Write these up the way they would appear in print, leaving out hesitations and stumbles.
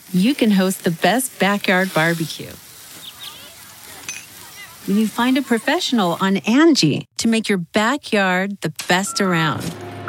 you can host the best backyard barbecue. When you find a professional on Angie to make your backyard the best around.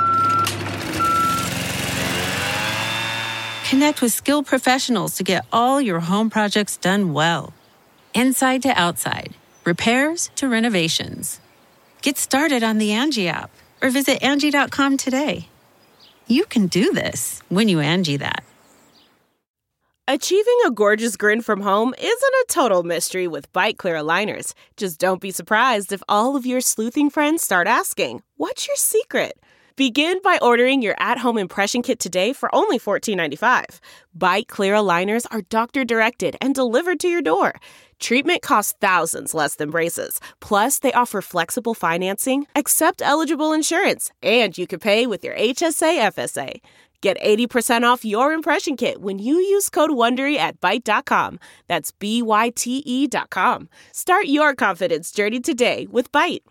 Connect with skilled professionals to get all your home projects done well. Inside to outside, repairs to renovations. Get started on the Angie app or visit Angie.com today. You can do this when you Angie that. Achieving a gorgeous grin from home isn't a total mystery with Byte Clear aligners. Just don't be surprised if all of your sleuthing friends start asking, "What's your secret?" Begin by ordering your at-home impression kit today for only $14.95. Byte Clear aligners are doctor-directed and delivered to your door. Treatment costs thousands less than braces. Plus, they offer flexible financing, accept eligible insurance, and you can pay with your HSA FSA. Get 80% off your impression kit when you use code WONDERY at Byte.com. That's BYTE.com. Start your confidence journey today with Byte.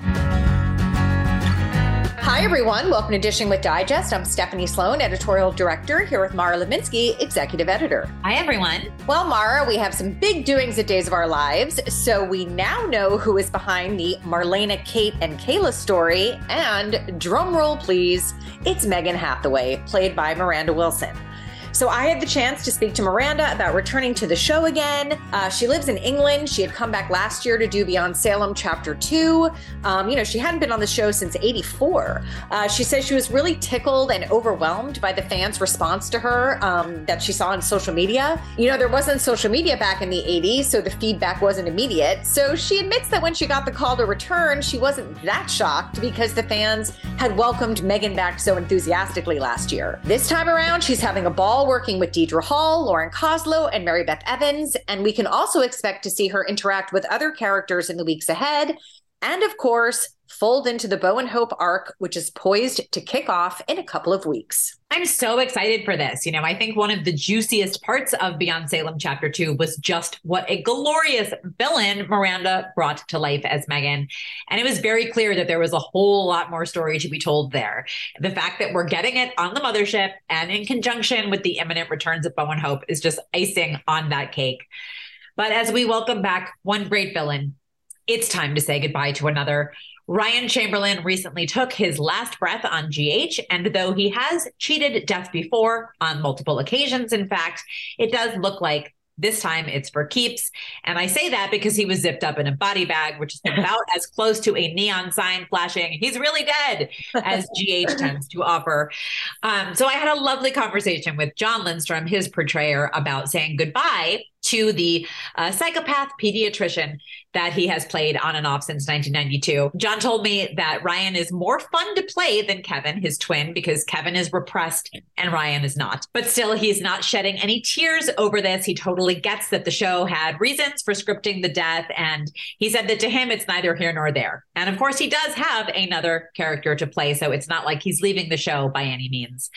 Hi, everyone. Welcome to Dishing with Digest. I'm Stephanie Sloan, editorial director, here with Mara Levinsky, executive editor. Hi, everyone. Well, Mara, we have some big doings at Days of Our Lives, so we now know who is behind the Marlena, Kate, and Kayla story. And drum roll, please, it's Megan Hathaway, played by Miranda Wilson. So I had the chance to speak to Miranda about returning to the show again. She lives in England. She had come back last year to do Beyond Salem Chapter 2. She hadn't been on the show since '84. She says she was really tickled and overwhelmed by the fans' response to her that she saw on social media. There wasn't social media back in the '80s, so the feedback wasn't immediate. So she admits that when she got the call to return, she wasn't that shocked because the fans had welcomed Megan back so enthusiastically last year. This time around, she's having a ball working with Deidre Hall, Lauren Koslow, and Mary Beth Evans, and we can also expect to see her interact with other characters in the weeks ahead, and of course, fold into the Bo and Hope arc, which is poised to kick off in a couple of weeks. I'm so excited for this. I think one of the juiciest parts of Beyond Salem Chapter 2 was just what a glorious villain Miranda brought to life as Megan. And it was very clear that there was a whole lot more story to be told there. The fact that we're getting it on the mothership and in conjunction with the imminent returns of Bo and Hope is just icing on that cake. But as we welcome back one great villain, it's time to say goodbye to another. Ryan Chamberlain recently took his last breath on GH, and though he has cheated death before on multiple occasions, in fact, it does look like this time it's for keeps. And I say that because he was zipped up in a body bag, which is about as close to a neon sign flashing, "He's really dead," as GH tends to offer. So I had a lovely conversation with John Lindstrom, his portrayer, about saying goodbye to the psychopath pediatrician that he has played on and off since 1992. John told me that Ryan is more fun to play than Kevin, his twin, because Kevin is repressed and Ryan is not. But still, he's not shedding any tears over this. He totally gets that the show had reasons for scripting the death, and he said that to him, it's neither here nor there. And of course, he does have another character to play, so it's not like he's leaving the show by any means.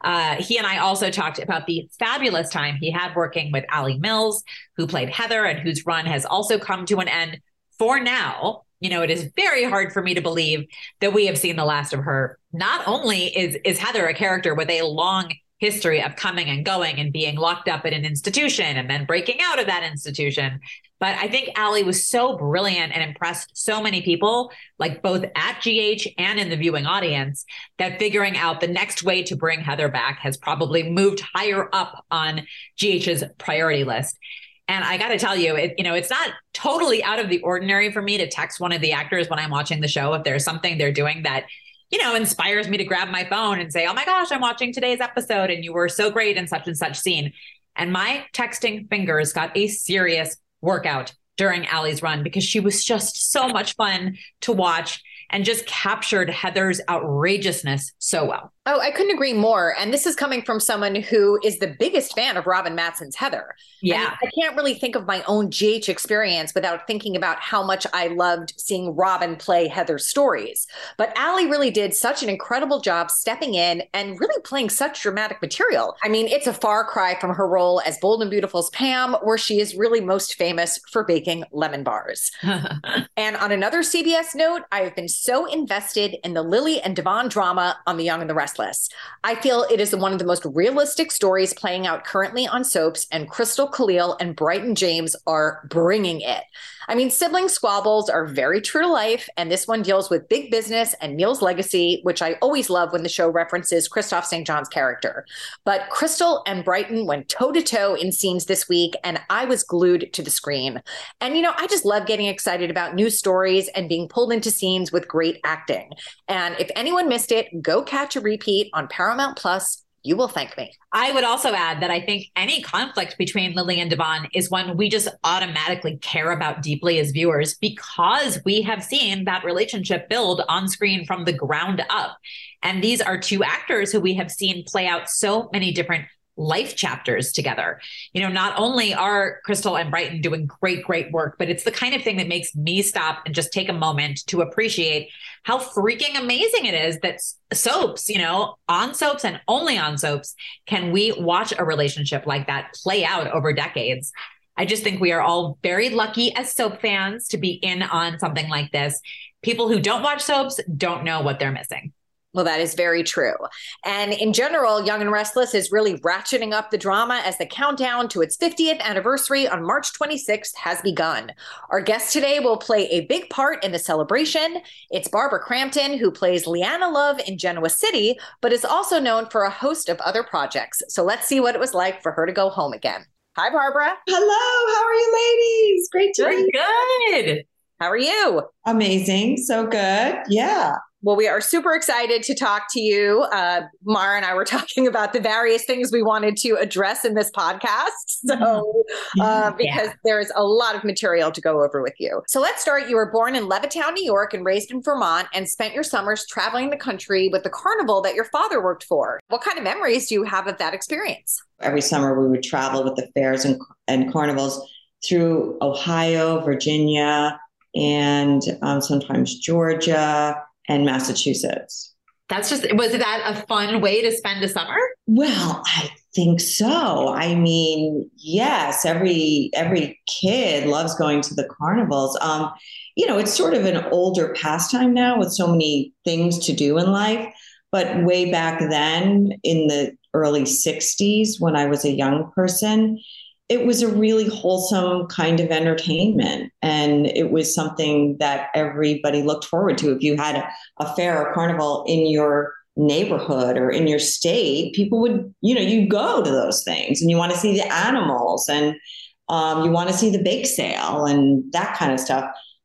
He and I also talked about the fabulous time he had working with Ali Mills, who played Heather and whose run has also come to an end for now. It is very hard for me to believe that we have seen the last of her. Not only is Heather a character with a long history of coming and going and being locked up in an institution and then breaking out of that institution, but I think Ali was so brilliant and impressed so many people, like both at GH and in the viewing audience, that figuring out the next way to bring Heather back has probably moved higher up on GH's priority list. And I got to tell you, it's not totally out of the ordinary for me to text one of the actors when I'm watching the show if there's something they're doing that inspires me to grab my phone and say, "Oh my gosh, I'm watching today's episode and you were so great in such and such scene." And my texting fingers got a serious workout during Ali's run because she was just so much fun to watch and just captured Heather's outrageousness so well. Oh, I couldn't agree more. And this is coming from someone who is the biggest fan of Robin Matson's Heather. Yeah. I can't really think of my own GH experience without thinking about how much I loved seeing Robin play Heather's stories. But Ali really did such an incredible job stepping in and really playing such dramatic material. I mean, it's a far cry from her role as Bold and Beautiful's Pam, where she is really most famous for baking lemon bars. And on another CBS note, I have been so invested in the Lily and Devon drama on The Young and the Restless. Restless. I feel it is one of the most realistic stories playing out currently on soaps, and Crystal, Khalil, and Brighton James are bringing it. I mean, sibling squabbles are very true to life, and this one deals with big business and Neil's legacy, which I always love when the show references Christoph St. John's character. But Crystal and Brighton went toe-to-toe in scenes this week, and I was glued to the screen. And, I just love getting excited about new stories and being pulled into scenes with great acting. And if anyone missed it, go catch a repeat on Paramount Plus. You will thank me. I would also add that I think any conflict between Lily and Devon is one we just automatically care about deeply as viewers, because we have seen that relationship build on screen from the ground up. And these are two actors who we have seen play out so many different life chapters together. Not only are Crystal and Brighton doing great work, but it's the kind of thing that makes me stop and just take a moment to appreciate how freaking amazing it is that soaps, on soaps and only on soaps, can we watch a relationship like that play out over decades. I just think we are all very lucky as soap fans to be in on something like this. People who don't watch soaps don't know what they're missing. Well, that is very true. And in general, Young and Restless is really ratcheting up the drama as the countdown to its 50th anniversary on March 26th has begun. Our guest today will play a big part in the celebration. It's Barbara Crampton, who plays Leanna Love in Genoa City, but is also known for a host of other projects. So let's see what it was like for her to go home again. Hi, Barbara. Hello. How are you, ladies? Great to be here. Good. How are you? Amazing. So good. Yeah. Well, we are super excited to talk to you. Mara and I were talking about the various things we wanted to address in this podcast. So, because there's a lot of material to go over with you. So let's start. You were born in Levittown, New York, and raised in Vermont, and spent your summers traveling the country with the carnival that your father worked for. What kind of memories do you have of that experience? Every summer we would travel with the fairs and carnivals through Ohio, Virginia, and sometimes Georgia and Massachusetts. Was that a fun way to spend a summer? Well, I think so. I mean, yes, every kid loves going to the carnivals. It's sort of an older pastime now with so many things to do in life. But way back then in the early 60s, when I was a young person, it was a really wholesome kind of entertainment. And it was something that everybody looked forward to. If you had a fair or carnival in your neighborhood or in your state, people would, you go to those things and you want to see the animals and you want to see the bake sale and that kind of stuff.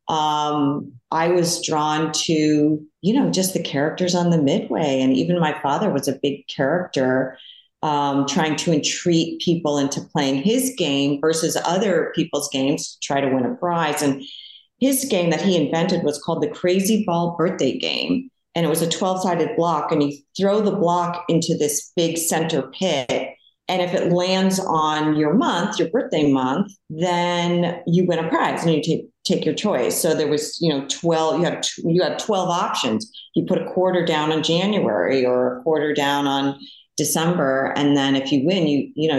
I was drawn to, just the characters on the Midway. And even my father was a big character, trying to entreat people into playing his game versus other people's games to try to win a prize. And his game that he invented was called the Crazy Ball Birthday Game. And it was a 12-sided block, and you throw the block into this big center pit. And if it lands on your month, your birthday month, then you win a prize and you take your choice. So there was, 12, you had 12 options. You put a quarter down on January or a quarter down on December, and then if you win,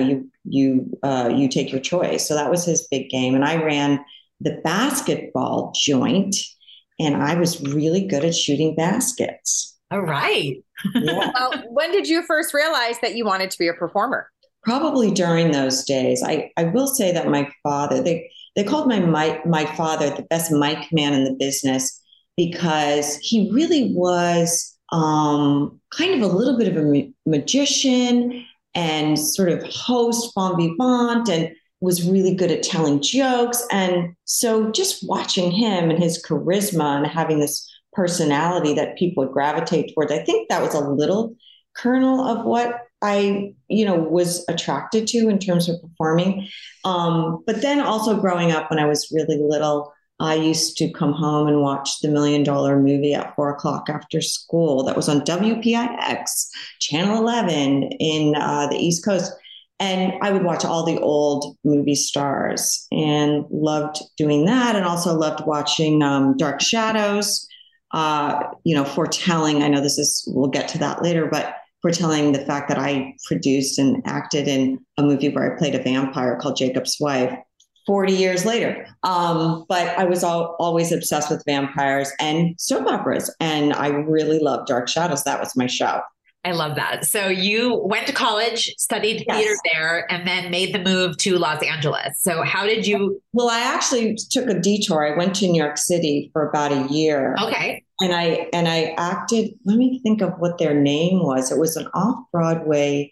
you take your choice. So that was his big game, and I ran the basketball joint, and I was really good at shooting baskets. All right. Yeah. Well, when did you first realize that you wanted to be a performer? Probably during those days. I will say that my father, they called my father the best mic man in the business, because he really was kind of a little bit of a magician and sort of host bon vivant, and was really good at telling jokes. And so just watching him and his charisma and having this personality that people would gravitate towards, I think that was a little kernel of what I, was attracted to in terms of performing. But then also growing up when I was really little, I used to come home and watch the $1 Million Movie at 4:00 after school. That was on WPIX, Channel 11 in the East Coast. And I would watch all the old movie stars and loved doing that. And also loved watching Dark Shadows, foretelling. I know we'll get to that later, but foretelling the fact that I produced and acted in a movie where I played a vampire called Jacob's Wife 40 years later. But I was always obsessed with vampires and soap operas. And I really loved Dark Shadows. That was my show. I love that. So you went to college, studied theater there, and then made the move to Los Angeles. So how did you? Well, I actually took a detour. I went to New York City for about a year. Okay. And I acted, let me think of what their name was. It was an off-Broadway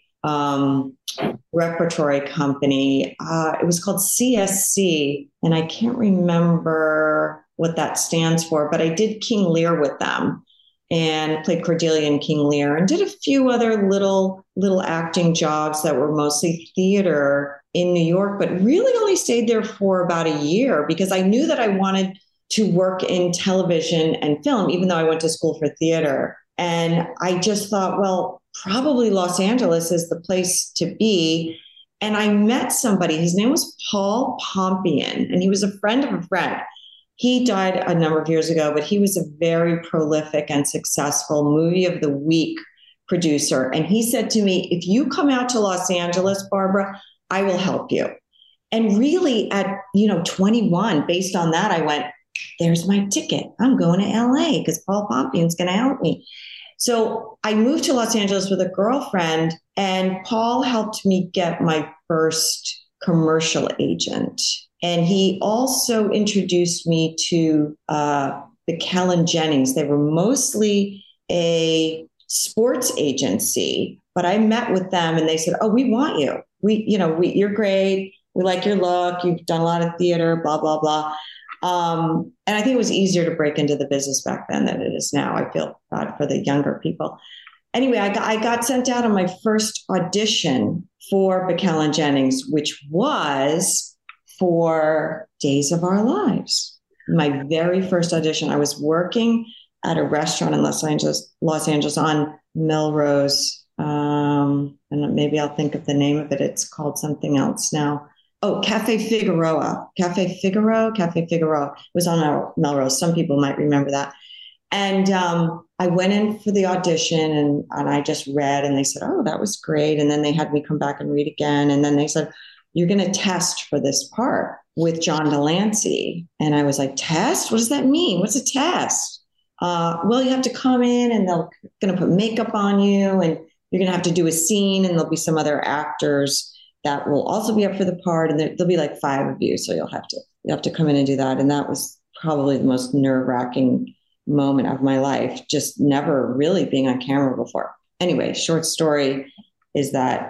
repertory company. It was called CSC, and I can't remember what that stands for, but I did King Lear with them and played Cordelia in King Lear and did a few other little acting jobs that were mostly theater in New York, but really only stayed there for about a year because I knew that I wanted to work in television and film, even though I went to school for theater. And I just thought, well, probably Los Angeles is the place to be. And I met somebody, his name was Paul Pompian, and he was a friend of a friend. He died a number of years ago, but he was a very prolific and successful movie of the week producer. And he said to me, if you come out to Los Angeles, Barbara, I will help you. And really at, 21, based on that, I went, there's my ticket. I'm going to LA because Paul Pompian's going to help me. So I moved to Los Angeles with a girlfriend, and Paul helped me get my first commercial agent. And he also introduced me to McKellen Jennings. They were mostly a sports agency, but I met with them and they said, oh, we want you. You're great. We like your look. You've done a lot of theater, blah, blah, blah. And I think it was easier to break into the business back then than it is now. I feel bad for the younger people. Anyway, I got sent out on my first audition for McKellen Jennings, which was for Days of Our Lives. My very first audition. I was working at a restaurant in Los Angeles on Melrose. And maybe I'll think of the name of it. It's called something else now. Oh, Cafe Figueroa. Cafe Figueroa. It was on Melrose. Some people might remember that. And I went in for the audition and I just read and they said, oh, that was great. And then they had me come back and read again. And then they said, you're going to test for this part with John Delancey. And I was like, test? What does that mean? What's a test? Well, you have to come in and they're going to put makeup on you and you're going to have to do a scene and there'll be some other actors that will also be up for the part. And there'll be like 5 of you. So you'll have to come in and do that. And that was probably the most nerve-wracking moment of my life, just never really being on camera before. Anyway, short story is that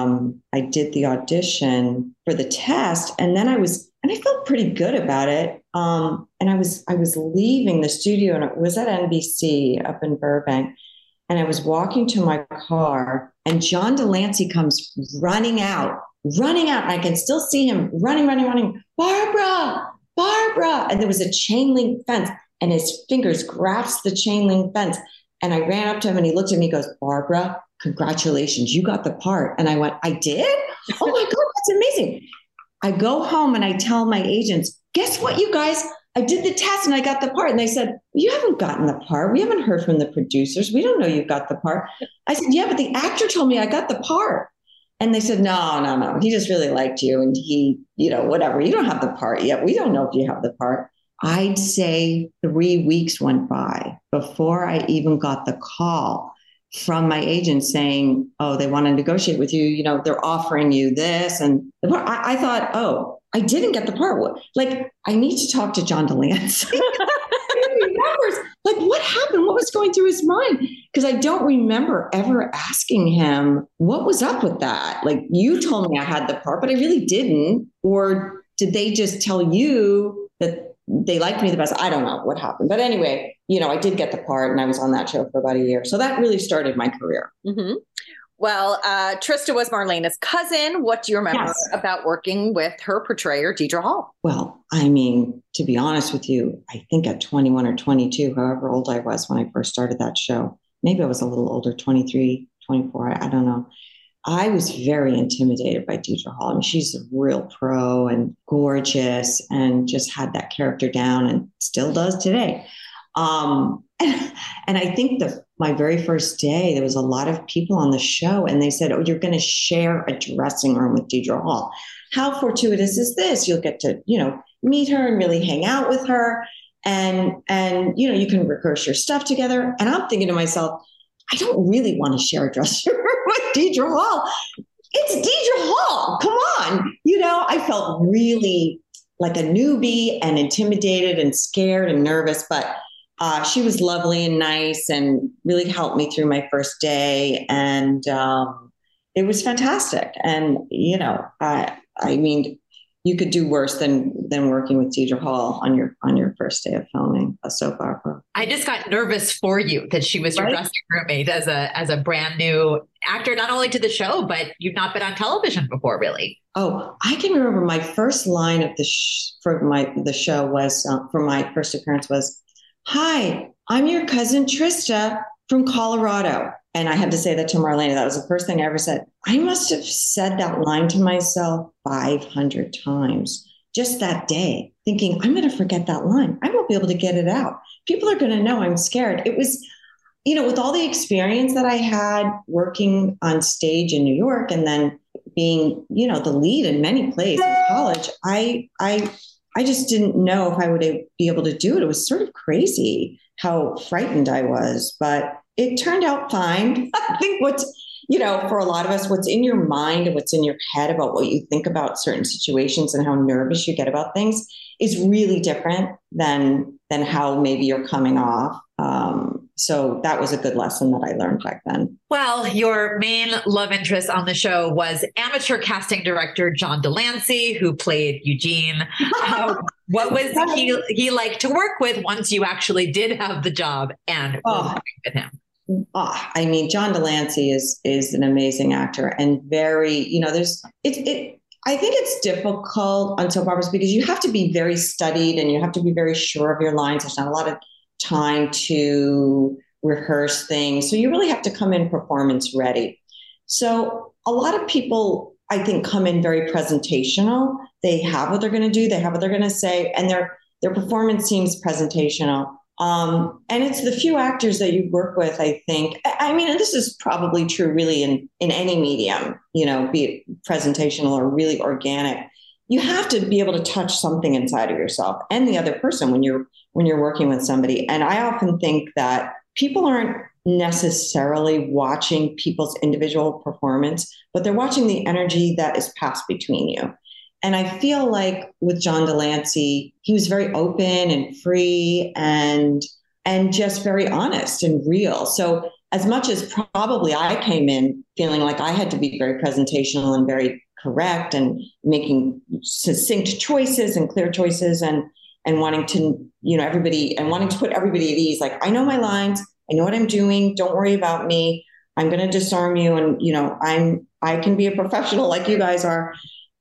I did the audition for the test, and then I felt pretty good about it. And I was leaving the studio, and it was at NBC up in Burbank, and I was walking to my car, and John Delancey comes running out. I can still see him running, Barbara, and there was a chain link fence, and his fingers grasped the chain link fence, and I ran up to him, and he looked at me, and goes, Barbara, congratulations, you got the part. And I went, I did? Oh my God, that's amazing. I go home and I tell my agents, guess what, you guys? I did the test and I got the part. And they said, you haven't gotten the part. We haven't heard from the producers. We don't know you got the part. I said, yeah, but the actor told me I got the part. And they said, no. He just really liked you. And he, whatever, you don't have the part yet. We don't know if you have the part. I'd say 3 weeks went by before I even got the call from my agent saying, oh, they want to negotiate with you. They're offering you this. And I thought, oh, I didn't get the part. Like, I need to talk to John Delancey. He remembers, like, what happened? What was going through his mind? Because I don't remember ever asking him, what was up with that? Like, you told me I had the part, but I really didn't. Or did they just tell you that they liked me the best? I don't know what happened. But anyway, I did get the part and I was on that show for about a year. So that really started my career. Mm-hmm. Well, Trista was Marlena's cousin. What do you remember about working with her portrayer, Deidre Hall? Well, I mean, to be honest with you, I think at 21 or 22, however old I was when I first started that show, maybe I was a little older, 23, 24, I don't know. I was very intimidated by Deidre Hall. I mean, she's a real pro and gorgeous and just had that character down and still does today. And I think my very first day, there was a lot of people on the show and they said, oh, you're going to share a dressing room with Deidre Hall. How fortuitous is this? You'll get to, meet her and really hang out with her. And you can rehearse your stuff together. And I'm thinking to myself, I don't really want to share a dressing room with Deidre Hall. It's Deidre Hall. Come on. I felt really like a newbie and intimidated and scared and nervous, but she was lovely and nice and really helped me through my first day. And it was fantastic. And, I mean, you could do worse than working with Deidre Hall on your first day of filming a soap opera. I just got nervous for you that she was your dressing roommate as a brand new actor, not only to the show, but you've not been on television before, really. Oh, I can remember my first line of the show was for my first appearance was, "Hi, I'm your cousin Trista from Colorado." And I had to say that to Marlena. That was the first thing I ever said. I must have said that line to myself 500 times just that day, thinking, I'm going to forget that line. I won't be able to get it out. People are going to know I'm scared. It was, with all the experience that I had working on stage in New York and then being, the lead in many plays in college, I just didn't know if I would be able to do it. It was sort of crazy how frightened I was, but it turned out fine. I think for a lot of us, what's in your mind and what's in your head about what you think about certain situations and how nervous you get about things is really different than how maybe you're coming off. So that was a good lesson that I learned back then. Well, your main love interest on the show was amateur casting director John Delancey, who played Eugene. What was he like to work with once you actually did have the job and working with him? I mean, John Delancey is an amazing actor and very, I think it's difficult on soap operas because you have to be very studied and you have to be very sure of your lines. There's not a lot of time to rehearse things. So you really have to come in performance ready. So a lot of people, I think, come in very presentational. They have what they're going to do. They have what they're going to say. And their performance seems presentational. And it's the few actors that you work with, I think. I mean, and this is probably true really in any medium, be it presentational or really organic. You have to be able to touch something inside of yourself and the other person when you're working with somebody. And I often think that people aren't necessarily watching people's individual performance, but they're watching the energy that is passed between you. And I feel like with John Delancey, he was very open and free and just very honest and real. So as much as probably I came in feeling like I had to be very presentational and very correct and making succinct choices and clear choices and wanting to, everybody and wanting to put everybody at ease. Like, I know my lines. I know what I'm doing. Don't worry about me. I'm going to disarm you. And, I can be a professional like you guys are.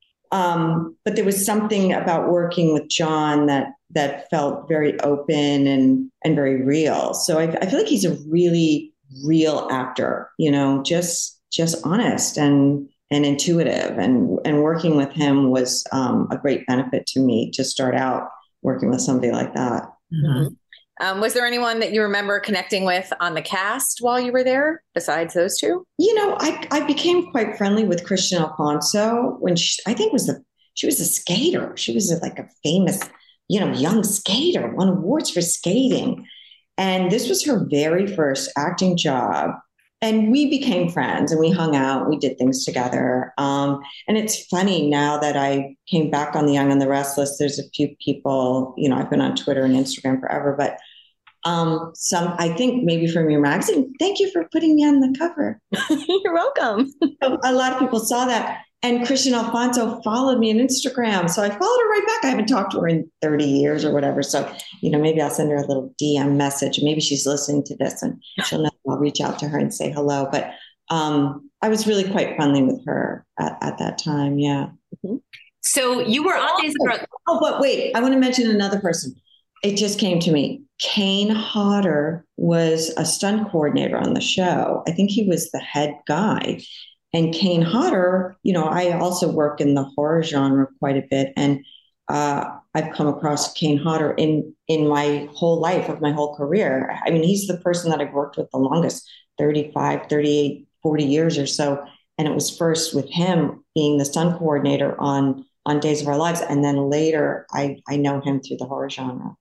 But there was something about working with John that felt very open and very real. So I feel like he's a really real actor, just honest and intuitive. And working with him was a great benefit to me to start out working with somebody like that. Mm-hmm. Was there anyone that you remember connecting with on the cast while you were there besides those two? I became quite friendly with Christian Alfonso when she was a skater. She was like a famous, young skater, won awards for skating. And this was her very first acting job. And we became friends and we hung out, we did things together. And it's funny now that I came back on The Young and the Restless, there's a few people, I've been on Twitter and Instagram forever, but some, I think maybe from your magazine, thank you for putting me on the cover. You're welcome. A lot of people saw that. And Christian Alfonso followed me on Instagram. So I followed her right back. I haven't talked to her in 30 years or whatever. So, maybe I'll send her a little DM message. Maybe she's listening to this and she'll know I'll reach out to her and say hello. But I was really quite friendly with her at that time. Yeah. Mm-hmm. So you were on Days of Oh, but wait, I want to mention another person. It just came to me. Kane Hodder was a stunt coordinator on the show. I think he was the head guy. And Kane Hodder, I also work in the horror genre quite a bit. And I've come across Kane Hodder in my whole life of my whole career. I mean, he's the person that I've worked with the longest, 35, 38, 40 years or so. And it was first with him being the stunt coordinator on Days of Our Lives. And then later I know him through the horror genre.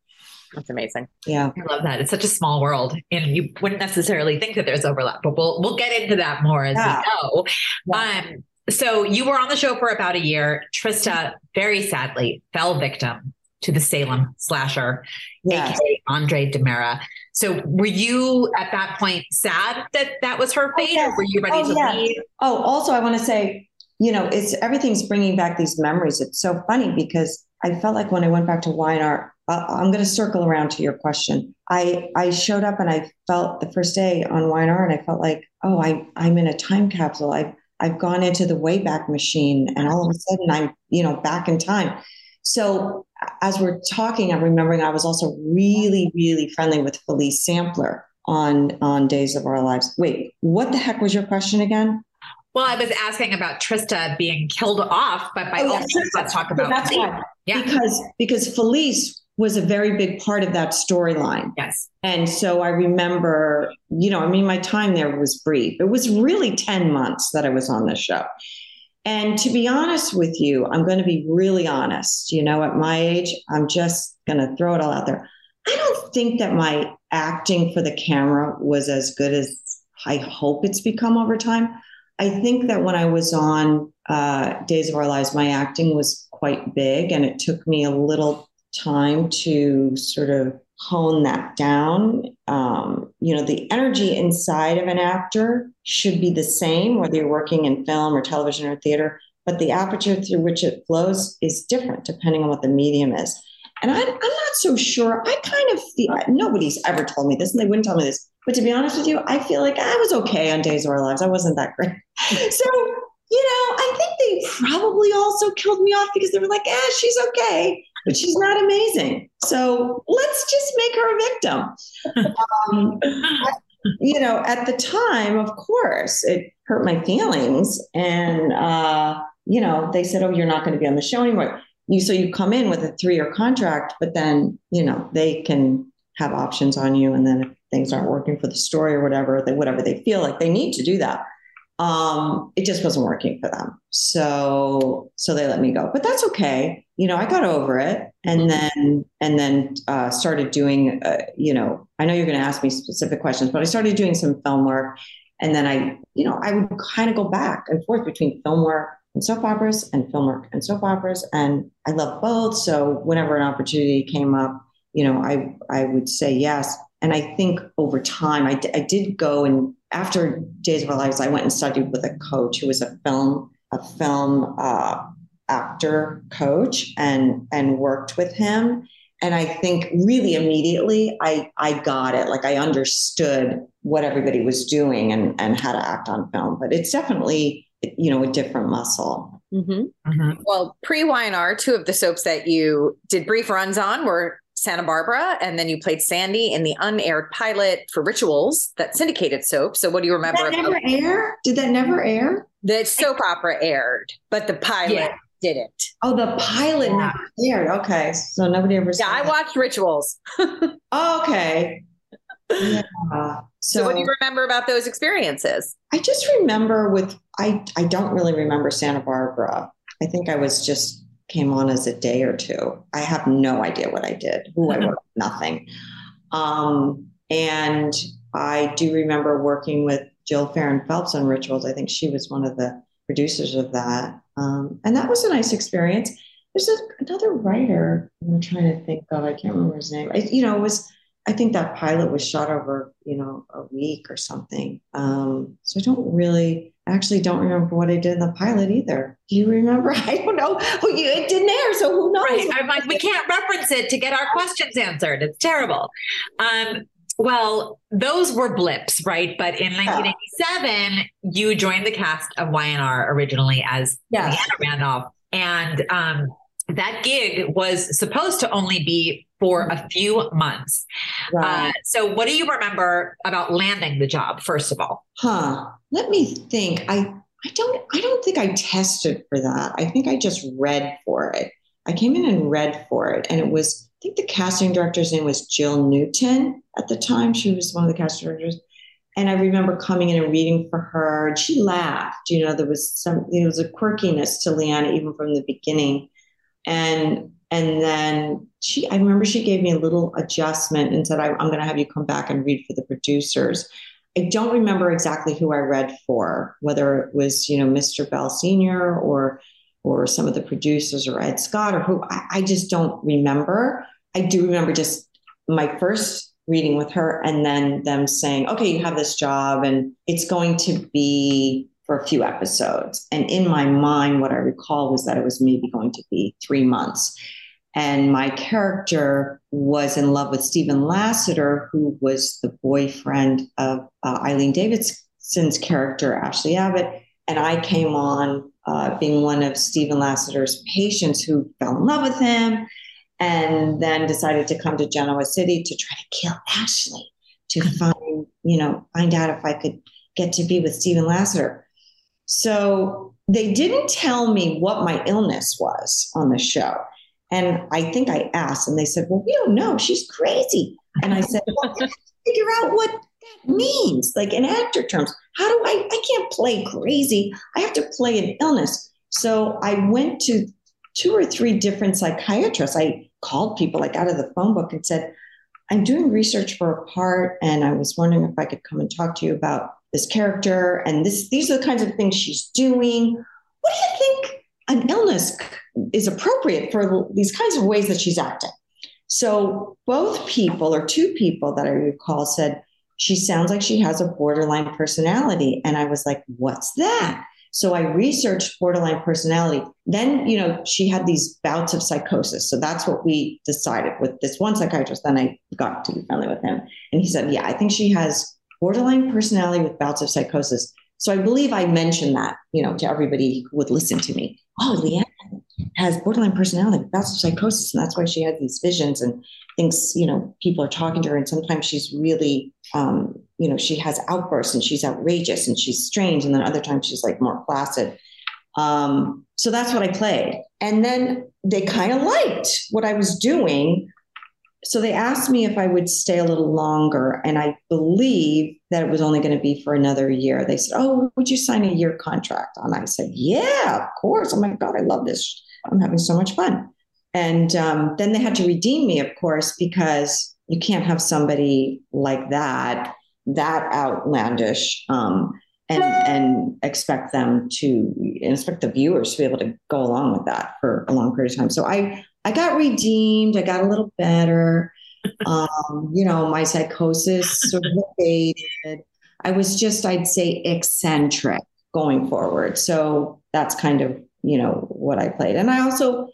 That's amazing. Yeah. I love that. It's such a small world, and you wouldn't necessarily think that there's overlap, but we'll get into that more as we go. Yeah. So you were on the show for about a year. Trista very sadly fell victim to the Salem slasher, aka Andre DiMera. So were you at that point sad that that was her fate, or were you ready to leave? Oh, also I want to say, everything's bringing back these memories. It's so funny because I felt like when I went back to Y&R, I'm going to circle around to your question. I showed up and I felt the first day on Y&R and I felt like, I'm in a time capsule. I've gone into the Wayback Machine and all of a sudden I'm, back in time. So as we're talking, I'm remembering I was also really, really friendly with Felice Sampler on Days of Our Lives. Wait, what the heck was your question again? Well, I was asking about Trista being killed off, but by all means, let's talk about that's why. Yeah. Because Felice was a very big part of that storyline. Yes. And so I remember, my time there was brief. It was really 10 months that I was on the show. And to be honest with you, I'm going to be really honest. At my age, I'm just going to throw it all out there. I don't think that my acting for the camera was as good as I hope it's become over time. I think that when I was on Days of Our Lives, my acting was quite big, and it took me a little time to sort of hone that down. The energy inside of an actor should be the same, whether you're working in film or television or theater, but the aperture through which it flows is different depending on what the medium is. And I'm not so sure. I kind of feel, nobody's ever told me this, and they wouldn't tell me this. But to be honest with you, I feel like I was okay on Days of Our Lives. I wasn't that great. So, I think they probably also killed me off because they were like, she's okay, but she's not amazing. So let's just make her a victim. At the time, of course, it hurt my feelings. And, they said, you're not going to be on the show anymore. So you come in with a 3-year contract, but then, they can have options on you. And then if things aren't working for the story or whatever they feel like they need to do that. It just wasn't working for them. So they let me go, but that's okay. I got over it and then started doing, I know you're going to ask me specific questions, but I started doing some film work. And then I would kind of go back and forth between film work and soap operas and film work and soap operas. And I love both. So whenever an opportunity came up, I would say yes. And I think over time, I did go, and after Days of Our Lives, I went and studied with a coach who was a film actor coach, and worked with him. And I think really immediately I got it. Like I understood what everybody was doing and how to act on film. But it's definitely, a different muscle. Mm-hmm. Mm-hmm. Well, pre-Y&R, 2 of the soaps that you did brief runs on were Santa Barbara, and then you played Sandy in the unaired pilot for Rituals, that syndicated soap. So what do you remember? Did that never air? The soap opera aired, but the pilot didn't. Oh, the pilot never aired. Okay. So nobody ever saw I watched Rituals. Okay. Yeah. So what do you remember about those experiences? I just remember I don't really remember Santa Barbara. I think I came on as a day or 2. I have no idea what I did, who I worked, nothing. And I do remember working with Jill Farron Phelps on Rituals. I think she was one of the producers of that. And that was a nice experience. There's another writer I'm trying to think of. I can't remember his name. I think that pilot was shot over, a week or something. So I actually don't remember what I did in the pilot either. Do you remember? I don't know. Well, it didn't air, so who knows? Right. I'm like, we can't reference it to get our questions answered. It's terrible. Well, those were blips, right? But in 1987, you joined the cast of Y&R originally as Leanna Randolph. And that gig was supposed to only be for a few months. Right. So what do you remember about landing the job, first of all? Let me think. I don't think I tested for that. I think I just read for it. I came in and read for it. And I think the casting director's name was Jill Newton at the time. She was one of the casting directors. And I remember coming in and reading for her, and she laughed. There was a quirkiness to Leanna even from the beginning. And And then I remember she gave me a little adjustment and said, I'm going to have you come back and read for the producers. I don't remember exactly who I read for, whether it was, Mr. Bell Sr. or some of the producers or Ed Scott or who. I just don't remember. I do remember just my first reading with her and then them saying, okay, you have this job and it's going to be for a few episodes. And in my mind, what I recall was that it was maybe going to be 3 months. And my character was in love with Stephen Lasseter, who was the boyfriend of Eileen Davidson's character, Ashley Abbott. And I came on being one of Stephen Lasseter's patients who fell in love with him and then decided to come to Genoa City to try to kill Ashley, to find out if I could get to be with Stephen Lasseter. So they didn't tell me what my illness was on the show. And I think I asked and they said, well, we don't know. She's crazy. And I said, well, I have to figure out what that means. Like in actor terms, I can't play crazy. I have to play an illness. So I went to 2 or 3 different psychiatrists. I called people like out of the phone book and said, I'm doing research for a part and I was wondering if I could come and talk to you about this character. And these are the kinds of things she's doing. What do you think an illness is appropriate for these kinds of ways that she's acting? So both people or 2 people that I recall said, she sounds like she has a borderline personality. And I was like, what's that? So I researched borderline personality. Then, she had these bouts of psychosis. So that's what we decided with this one psychiatrist. Then I got to be friendly with him. And he said, yeah, I think she has borderline personality with bouts of psychosis. So I believe I mentioned that, to everybody who would listen to me. Oh, Leanne has borderline personality with bouts of psychosis. And that's why she had these visions and thinks, people are talking to her. And sometimes she's really, she has outbursts and she's outrageous and she's strange. And then other times she's like more placid. So that's what I played. And then they kind of liked what I was doing. So they asked me if I would stay a little longer. And I believe that it was only going to be for another year. They said, oh, would you sign a year contract? And I said, yeah, of course. Oh my God, I love this. I'm having so much fun. And then they had to redeem me, of course, because you can't have somebody like that outlandish, and expect the viewers to be able to go along with that for a long period of time. So I got redeemed. I got a little better. My psychosis sort of faded. I was just, I'd say, eccentric going forward. So that's kind of, what I played. And I also,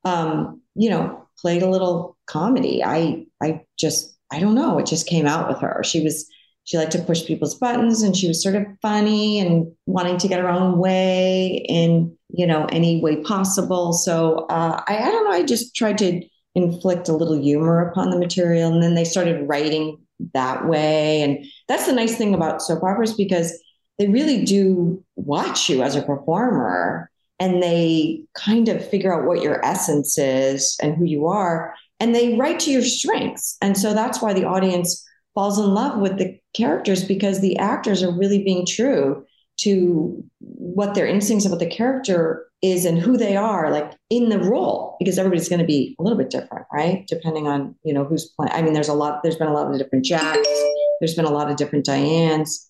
played a little comedy. I don't know. It just came out with her. She liked to push people's buttons and she was sort of funny and wanting to get her own way in, any way possible. So I don't know. I just tried to inflict a little humor upon the material. And then they started writing that way. And that's the nice thing about soap operas because they really do watch you as a performer and they kind of figure out what your essence is and who you are. And they write to your strengths. And so that's why the audience falls in love with the characters because the actors are really being true to what their instincts about the character is and who they are like in the role, because everybody's going to be a little bit different, right? Depending on, who's playing. I mean, there's been a lot of different Jacks. There's been a lot of different Dianes.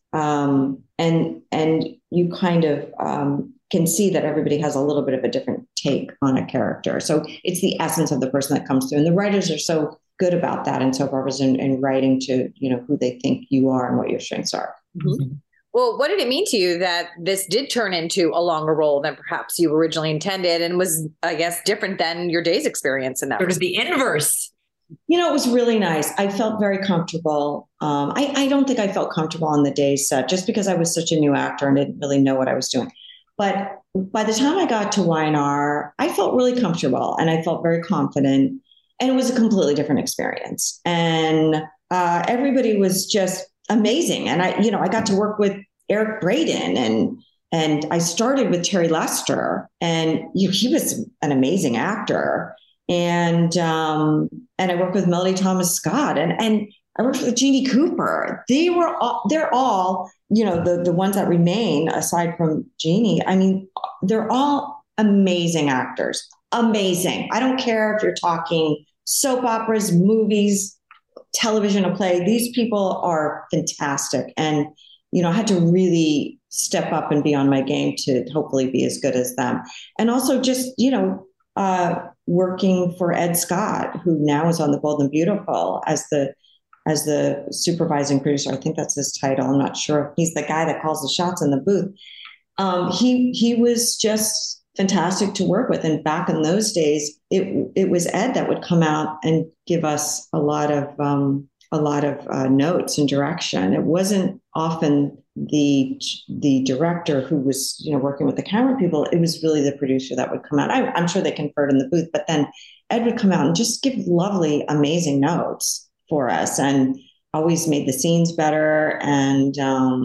And you kind of can see that everybody has a little bit of a different take on a character. So it's the essence of the person that comes through. And the writers are so good about that in soap operas and writing to, who they think you are and what your strengths are. Mm-hmm. Well, what did it mean to you that this did turn into a longer role than perhaps you originally intended and was, I guess, different than your day's experience in that? Sort of the inverse. It was really nice. I felt very comfortable. I don't think I felt comfortable on the day's set just because I was such a new actor and didn't really know what I was doing. But by the time I got to Y&R, I felt really comfortable and I felt very confident. And it was a completely different experience. And everybody was just amazing. And I got to work with Eric Braeden and I started with Terry Lester and he was an amazing actor. And I worked with Melody Thomas Scott and I worked with Jeannie Cooper. They're all, the ones that remain aside from Jeannie. I mean, they're all amazing actors. Amazing. I don't care if you're talking soap operas, movies, television, or play. These people are fantastic. And, I had to really step up and be on my game to hopefully be as good as them. And also just, working for Ed Scott, who now is on The Bold and Beautiful as the supervising producer. I think that's his title. I'm not sure. He's the guy that calls the shots in the booth. He was just fantastic to work with. And back in those days, it was Ed that would come out and give us a lot of notes and direction. It wasn't often the director who was working with the camera people. It was really the producer that would come out. I'm sure they conferred in the booth, but then Ed would come out and just give lovely, amazing notes for us, and always made the scenes better. And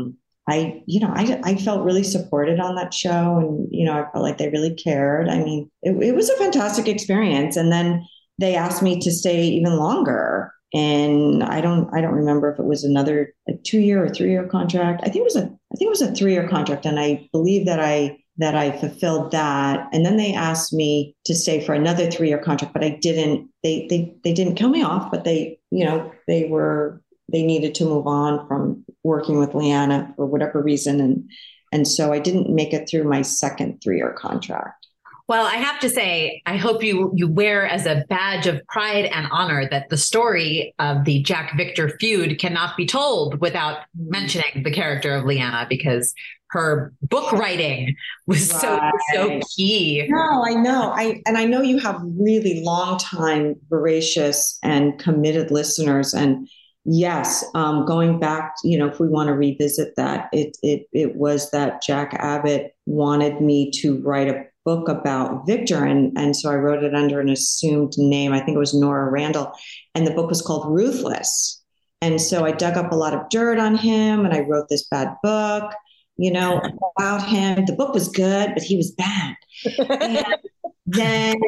I felt really supported on that show, and I felt like they really cared. I mean, it was a fantastic experience. And then they asked me to stay even longer. And I don't remember if it was another 2-year or 3-year contract. I think it was a 3-year contract, and I believe that I fulfilled that. And then they asked me to stay for another 3-year contract, but I didn't. They didn't kill me off, but they needed to move on from working with Leanna for whatever reason, and so I didn't make it through my second 3-year contract. Well, I have to say, I hope you wear as a badge of pride and honor that the story of the Jack Victor feud cannot be told without mentioning the character of Leanna, because her book writing was so key. No, I know. I know you have really long time, voracious and committed listeners. And yes, going back, if we want to revisit that, it was that Jack Abbott wanted me to write a book about Victor. And so I wrote it under an assumed name. I think it was Nora Randall. And the book was called Ruthless. And so I dug up a lot of dirt on him, and I wrote this bad book, about him. The book was good, but he was bad. And then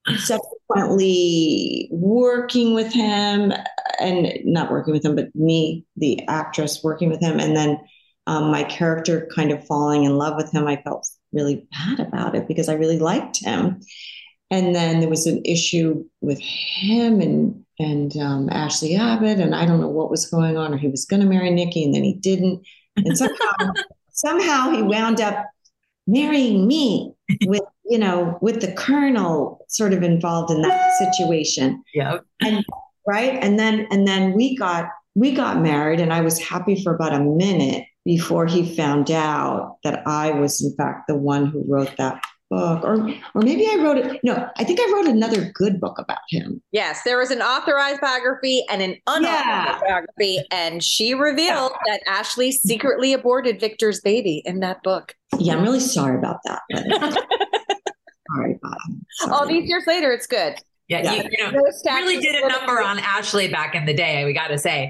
subsequently working with him, and not working with him, but me, the actress, working with him. And then my character kind of falling in love with him. I felt really bad about it because I really liked him. And then there was an issue with him and Ashley Abbott, and I don't know what was going on, or he was going to marry Nikki and then he didn't. And somehow he wound up marrying me with the Colonel sort of involved in that situation. Yeah. And right. And then we got married, and I was happy for about a minute before he found out that I was in fact the one who wrote that book, or maybe I wrote it. No, I think I wrote another good book about him. Yes, there was an authorized biography and an unauthorized biography, and she revealed that Ashley secretly aborted Victor's baby in that book. Yeah, I'm really sorry about that. Sorry, Bob. All these years later, it's good. Yeah, you really did a number on Ashley back in the day, we got to say.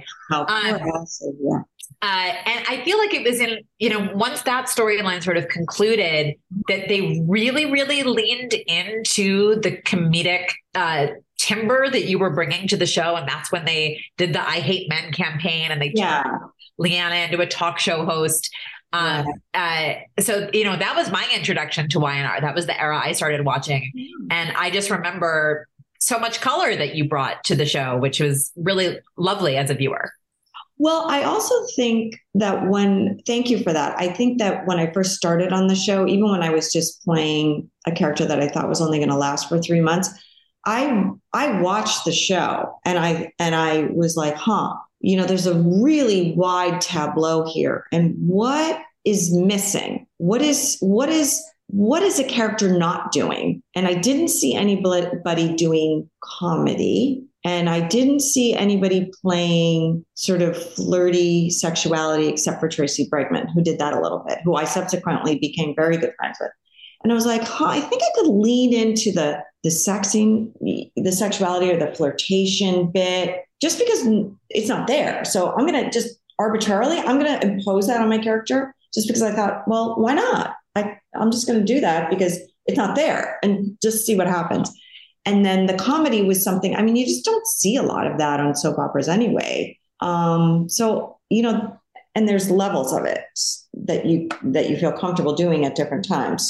And I feel like it was once that storyline sort of concluded, that they really, really leaned into the comedic timbre that you were bringing to the show. And that's when they did the I Hate Men campaign, and they turned Leanna into a talk show host. So, that was my introduction to Y&R. That was the era I started watching. And I just remember so much color that you brought to the show, which was really lovely as a viewer. Well, I also think that thank you for that. I think that when I first started on the show, even when I was just playing a character that I thought was only going to last for 3 months, I watched the show and I was like, there's a really wide tableau here. And what is missing? What is a character not doing? And I didn't see anybody doing comedy. And I didn't see anybody playing sort of flirty sexuality except for Tracy Bregman, who did that a little bit, who I subsequently became very good friends with. And I was like, I think I could lean into the sexuality or the flirtation bit, just because it's not there. So I'm going to just arbitrarily, I'm going to impose that on my character just because I thought, well, why not? I'm just going to do that because it's not there and just see what happens. And then the comedy was something, you just don't see a lot of that on soap operas anyway. So, and there's levels of it that you feel comfortable doing at different times. So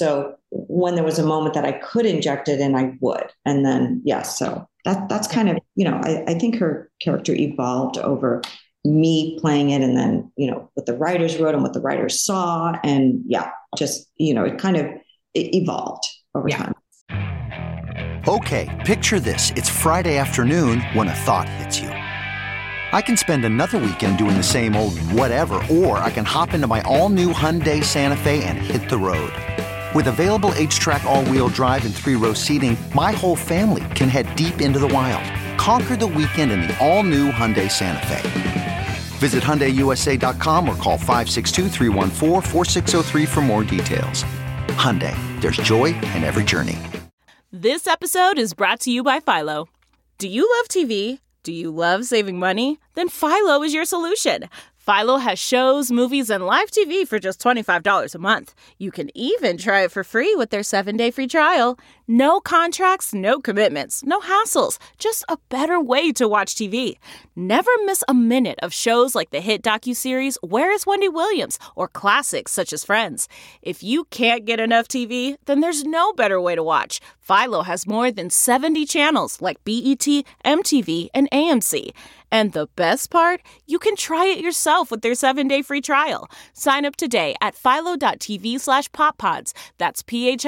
when there was a moment that I could inject it in, I would. And then, so that's kind of, I think her character evolved over me playing it, and then, what the writers wrote and what the writers saw. And it kind of evolved over time. Okay, picture this. It's Friday afternoon when a thought hits you. I can spend another weekend doing the same old whatever, or I can hop into my all-new Hyundai Santa Fe and hit the road. With available H-Track all-wheel drive and 3-row seating, my whole family can head deep into the wild. Conquer the weekend in the all-new Hyundai Santa Fe. Visit HyundaiUSA.com or call 562-314-4603 for more details. Hyundai, there's joy in every journey. This episode is brought to you by Philo. Do you love TV? Do you love saving money? Then Philo is your solution. Philo has shows, movies, and live TV for just $25 a month. You can even try it for free with their 7-day free trial. No contracts, no commitments, no hassles. Just a better way to watch TV. Never miss a minute of shows like the hit docuseries Where is Wendy Williams? Or classics such as Friends. If you can't get enough TV, then there's no better way to watch. Philo has more than 70 channels like BET, MTV, and AMC. And the best part? You can try it yourself with their 7-day free trial. Sign up today at philo.tv/poppods. That's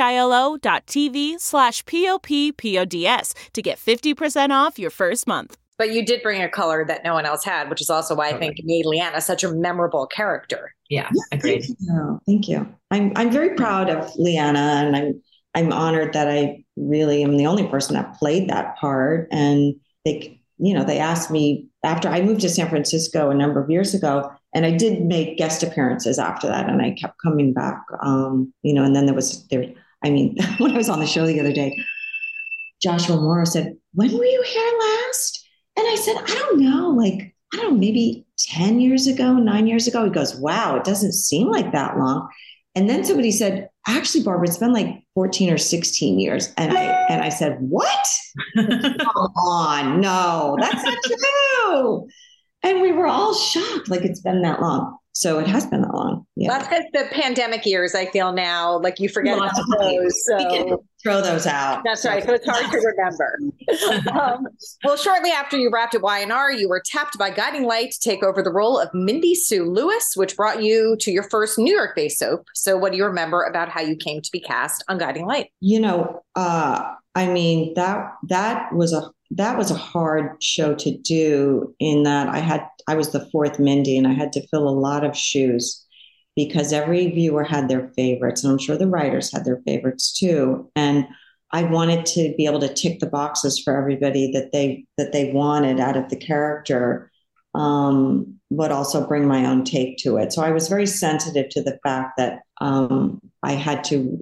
philo.tv/POPPODS to get 50% off your first month. But you did bring a color that no one else had, which is also why I think made Leanna such a memorable character. Yeah, agreed. Thank you. I'm very proud of Leanna, and I'm honored that I really am the only person that played that part. And they asked me after I moved to San Francisco a number of years ago, and I did make guest appearances after that, and I kept coming back, and then when I was on the show the other day, Joshua Morrow said, "When were you here last?" And I said, "I don't know, maybe 10 years ago, 9 years ago." He goes, "Wow, it doesn't seem like that long." And then somebody said, "Actually, Barbara, it's been like 14 or 16 years. And I said, "What? Come on, no, that's not true." And we were all shocked, like it's been that long. So it has been that long. Yeah. That's because the pandemic years, I feel now, like you forget about those. So we can throw those out. That's right. So it's hard to remember. Well, shortly after you wrapped at Y&R, you were tapped by Guiding Light to take over the role of Mindy Sue Lewis, which brought you to your first New York-based soap. So what do you remember about how you came to be cast on Guiding Light? That was a hard show to do, in that I was the fourth Mindy, and I had to fill a lot of shoes because every viewer had their favorites, and I'm sure the writers had their favorites too. And I wanted to be able to tick the boxes for everybody that they wanted out of the character, but also bring my own take to it. So I was very sensitive to the fact that I had to,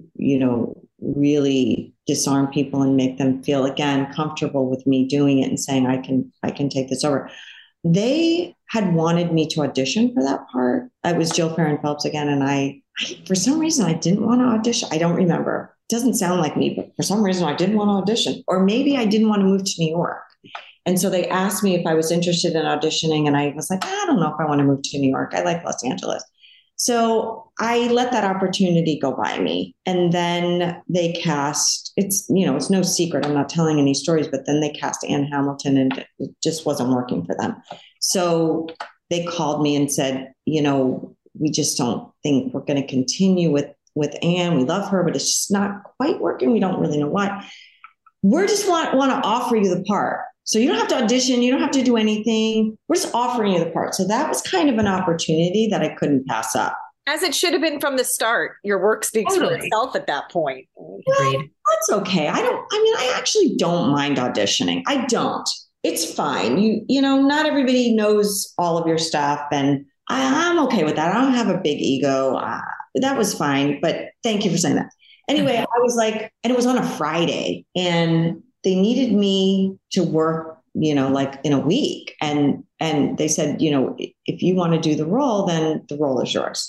really disarm people and make them feel, again, comfortable with me doing it and saying, I can take this over. They had wanted me to audition for that part. It was Jill Farren Phelps again. And I, for some reason, I didn't want to audition. I don't remember. It doesn't sound like me, but for some reason I didn't want to audition, or maybe I didn't want to move to New York. And so they asked me if I was interested in auditioning. And I was like, I don't know if I want to move to New York. I like Los Angeles. So I let that opportunity go by me. And then they cast, it's no secret, I'm not telling any stories, but then they cast Anne Hamilton, and it just wasn't working for them. So they called me and said, we just don't think we're going to continue with Anne. We love her, but it's just not quite working. We don't really know why. We just want to offer you the part. So you don't have to audition. You don't have to do anything. We're just offering you the part. So that was kind of an opportunity that I couldn't pass up. As it should have been from the start. Your work speaks for itself at that point. Well, that's okay. I actually don't mind auditioning. I don't. It's fine. Not everybody knows all of your stuff, and I'm okay with that. I don't have a big ego. That was fine. But thank you for saying that. Anyway, I was like, and it was on a Friday, and they needed me to work, like in a week. And they said, if you want to do the role, then the role is yours.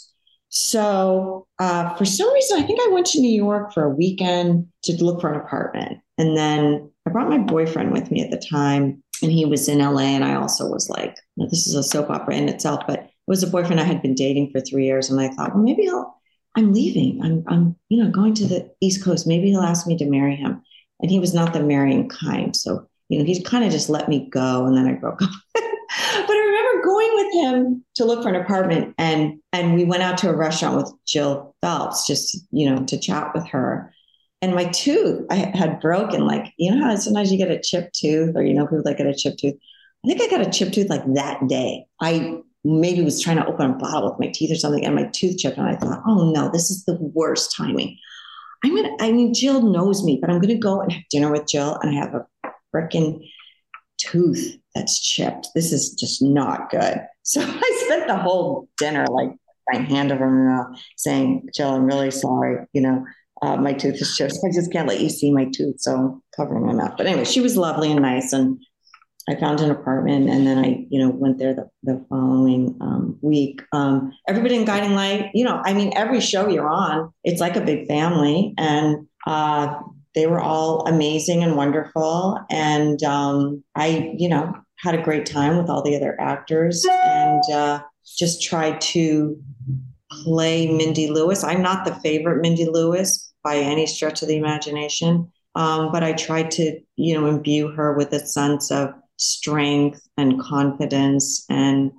So for some reason, I think I went to New York for a weekend to look for an apartment. And then I brought my boyfriend with me at the time, and he was in LA. And I also was like, this is a soap opera in itself, but it was a boyfriend I had been dating for 3 years. And I thought, well, maybe I'm leaving. I'm going to the East Coast. Maybe he'll ask me to marry him. And he was not the marrying kind. So, he kind of just let me go, and then I broke up. But I remember going with him to look for an apartment, and we went out to a restaurant with Jill Phelps just, to chat with her. And my tooth, I had broken, like, how sometimes you get a chipped tooth, or, people that get a chipped tooth. I think I got a chipped tooth like that day. I maybe was trying to open a bottle with my teeth or something, and my tooth chipped, and I thought, oh no, this is the worst timing. Jill knows me, but I'm going to go and have dinner with Jill, and I have a freaking tooth that's chipped. This is just not good. So I spent the whole dinner, like, my hand over my mouth saying, Jill, I'm really sorry. My tooth is chipped. I just can't let you see my tooth. So I'm covering my mouth. But anyway, she was lovely and nice. And I found an apartment, and then I, went there the following week. Everybody in Guiding Light, every show you're on, it's like a big family, and they were all amazing and wonderful. And I, had a great time with all the other actors, and just tried to play Mindy Lewis. I'm not the favorite Mindy Lewis by any stretch of the imagination, but I tried to, imbue her with a sense of strength and confidence. And,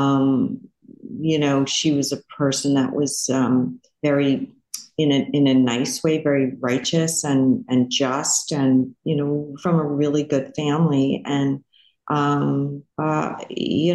she was a person that was very, in a nice way, very righteous and just, and, from a really good family. And, I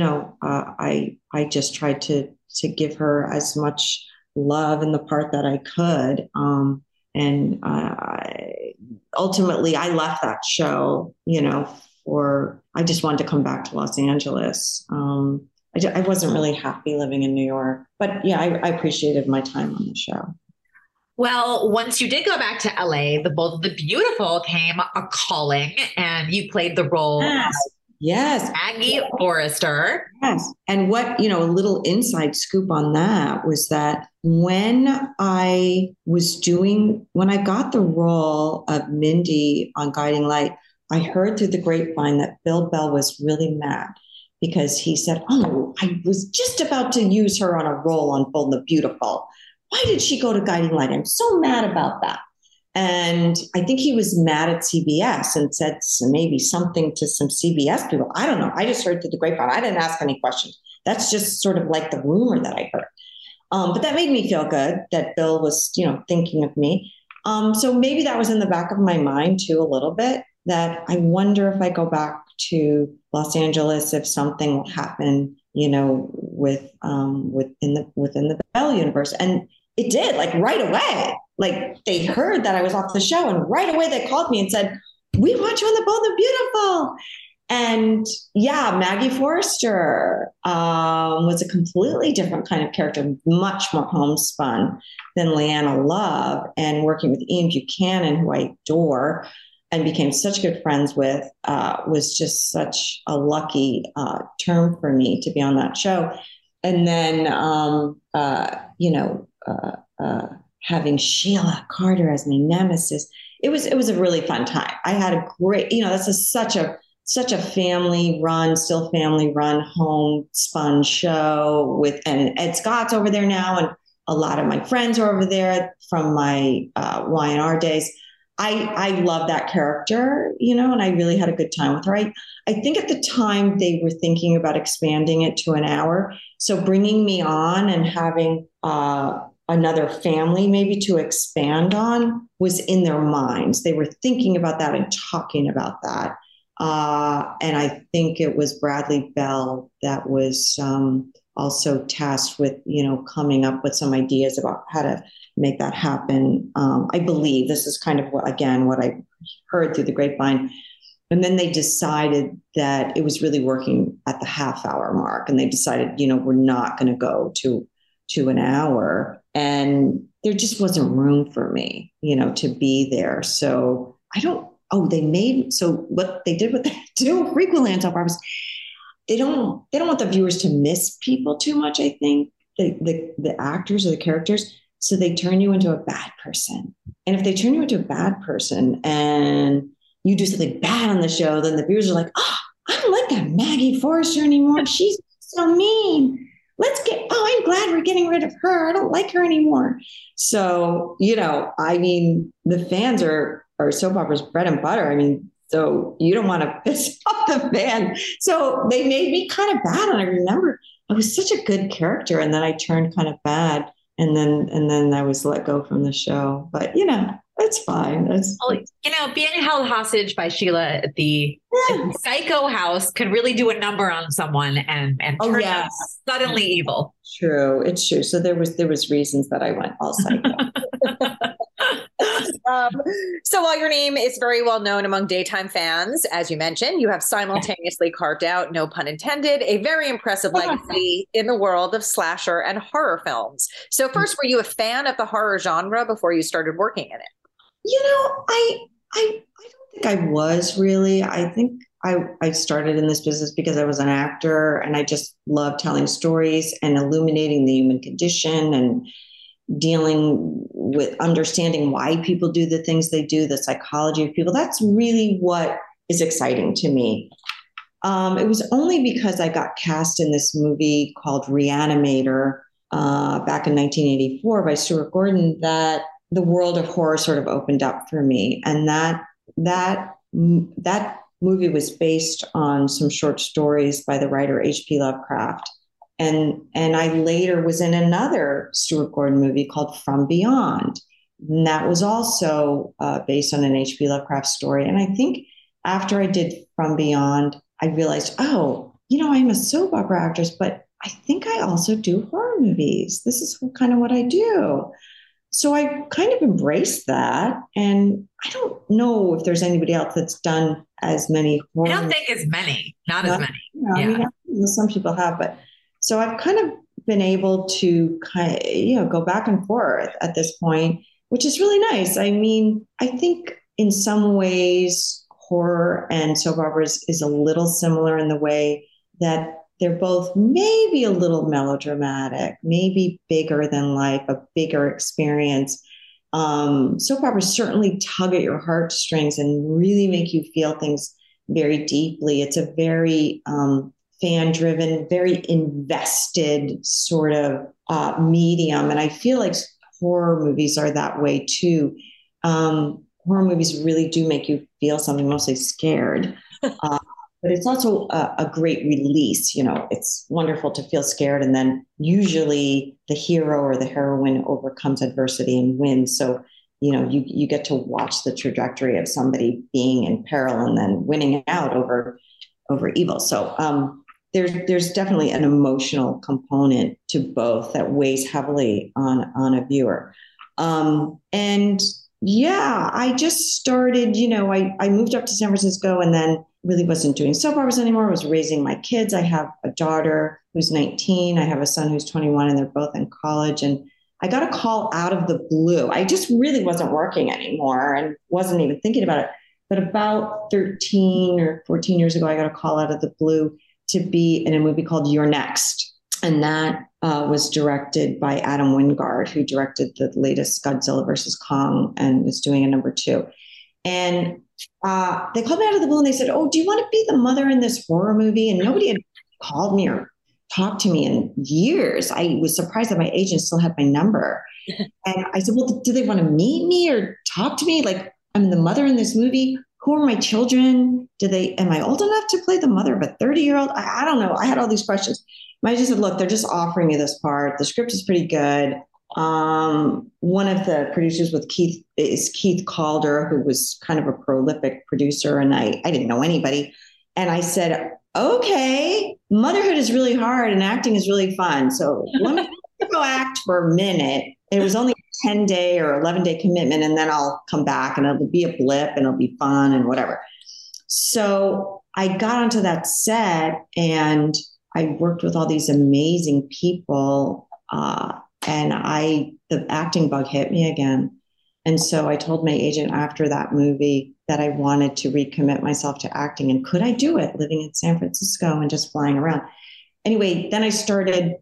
just tried to give her as much love in the part that I could. And ultimately I left that show, I just wanted to come back to Los Angeles. I wasn't really happy living in New York, but yeah, I appreciated my time on the show. Well, once you did go back to LA, the Bold and the Beautiful came a calling, and you played the role Yes. of Maggie Forrester. Yes. And what, a little inside scoop on that was that when I got the role of Mindy on Guiding Light, I heard through the grapevine that Bill Bell was really mad because he said, oh, I was just about to use her on a role on Bold and the Beautiful. Why did she go to Guiding Light? I'm so mad about that. And I think he was mad at CBS and said maybe something to some CBS people. I don't know. I just heard through the grapevine. I didn't ask any questions. That's just sort of like the rumor that I heard. But that made me feel good that Bill was, thinking of me. So maybe that was in the back of my mind too, a little bit, that I wonder if I go back to Los Angeles, if something will happen, within the Bell universe. And it did, like, right away. Like, they heard that I was off the show, and right away they called me and said, we want you on the Bold and Beautiful. And yeah, Maggie Forrester was a completely different kind of character, much more homespun than Leanna Love. And working with Ian Buchanan, who I adore and became such good friends with, was just such a lucky term for me to be on that show. And then, having Sheila Carter as my nemesis, it was a really fun time. I had a great, this is such a family run homespun show and Ed Scott's over there now. And a lot of my friends are over there from my Y&R days. I love that character, and I really had a good time with her. I think at the time they were thinking about expanding it to an hour. So bringing me on and having another family maybe to expand on was in their minds. They were thinking about that and talking about that. And I think it was Bradley Bell that was also tasked with, coming up with some ideas about how to make that happen. I believe this is kind of what I heard through the grapevine. And then they decided that it was really working at the half-hour mark. And they decided, we're not going to go to an hour. And there just wasn't room for me, to be there. So what they do frequently on Soap Operas, they don't want the viewers to miss people too much, I think, the actors or the characters. So they turn you into a bad person. And if they turn you into a bad person and you do something bad on the show, then the viewers are like, oh, I don't like that Maggie Forrester anymore. She's so mean. I'm glad we're getting rid of her. I don't like her anymore. So, I mean, the fans are soap operas bread and butter. I mean, so you don't want to piss off the fan. So they made me kind of bad. And I remember I was such a good character. And then I turned kind of bad. And then I was let go from the show. But, it's fine. Being held hostage by Sheila at the Psycho house could really do a number on someone and turn them suddenly evil. True. It's true. So there was reasons that I went all psycho. So while your name is very well known among daytime fans, as you mentioned, you have simultaneously carved out, no pun intended, a very impressive legacy in the world of slasher and horror films. So first, were you a fan of the horror genre before you started working in it? I don't think I was really. I think I started in this business because I was an actor and I just loved telling stories and illuminating the human condition and dealing with understanding why people do the things they do, the psychology of people. That's really what is exciting to me. It was only because I got cast in this movie called Reanimator back in 1984 by Stuart Gordon that the world of horror sort of opened up for me. And that movie was based on some short stories by the writer H.P. Lovecraft. And I later was in another Stuart Gordon movie called From Beyond. And that was also based on an H.P. Lovecraft story. And I think after I did From Beyond, I realized, I'm a soap opera actress, but I think I also do horror movies. This is kind of what I do. So I kind of embraced that. And I don't know if there's anybody else that's done as many horror. I don't think as many, not as many. I mean, some people have, but so I've kind of been able to go back and forth at this point, which is really nice. I mean, I think in some ways, horror and soap operas is a little similar in the way that they're both maybe a little melodramatic, maybe bigger than life, a bigger experience. Soap operas certainly tug at your heartstrings and really make you feel things very deeply. It's a very fan-driven, very invested sort of medium. And I feel like horror movies are that way too. Horror movies really do make you feel something, mostly scared. But it's also a great release. It's wonderful to feel scared. And then usually the hero or the heroine overcomes adversity and wins. So, you get to watch the trajectory of somebody being in peril and then winning out over evil. So there's definitely an emotional component to both that weighs heavily on a viewer. I just started, I moved up to San Francisco and then really wasn't doing soap operas anymore. I was raising my kids. I have a daughter who's 19. I have a son who's 21 and they're both in college. And I got a call out of the blue. I just really wasn't working anymore and wasn't even thinking about it. But about 13 or 14 years ago, I got a call out of the blue to be in a movie called You're Next. And that was directed by Adam Wingard, who directed the latest Godzilla versus Kong and is doing a number 2. And they called me out of the blue and they said, "Oh, do you want to be the mother in this horror movie?" And nobody had called me or talked to me in years. I was surprised that my agent still had my number. And I said, "Well, do they want to meet me or talk to me? Like, I'm the mother in this movie. Who are my children? Am I old enough to play the mother of a 30-year-old? I don't know." I had all these questions. My agent said, "Look, they're just offering you this part. The script is pretty good." One of the producers with Keith is Keith Calder, who was kind of a prolific producer, and I didn't know anybody. And I said, "Okay, motherhood is really hard and acting is really fun. So let me go act for a minute." It was only a 10-day or 11-day commitment, and then I'll come back and it'll be a blip and it'll be fun and whatever. So I got onto that set and I worked with all these amazing people. And the acting bug hit me again. And so I told my agent after that movie that I wanted to recommit myself to acting. And could I do it living in San Francisco and just flying around? Anyway, then I started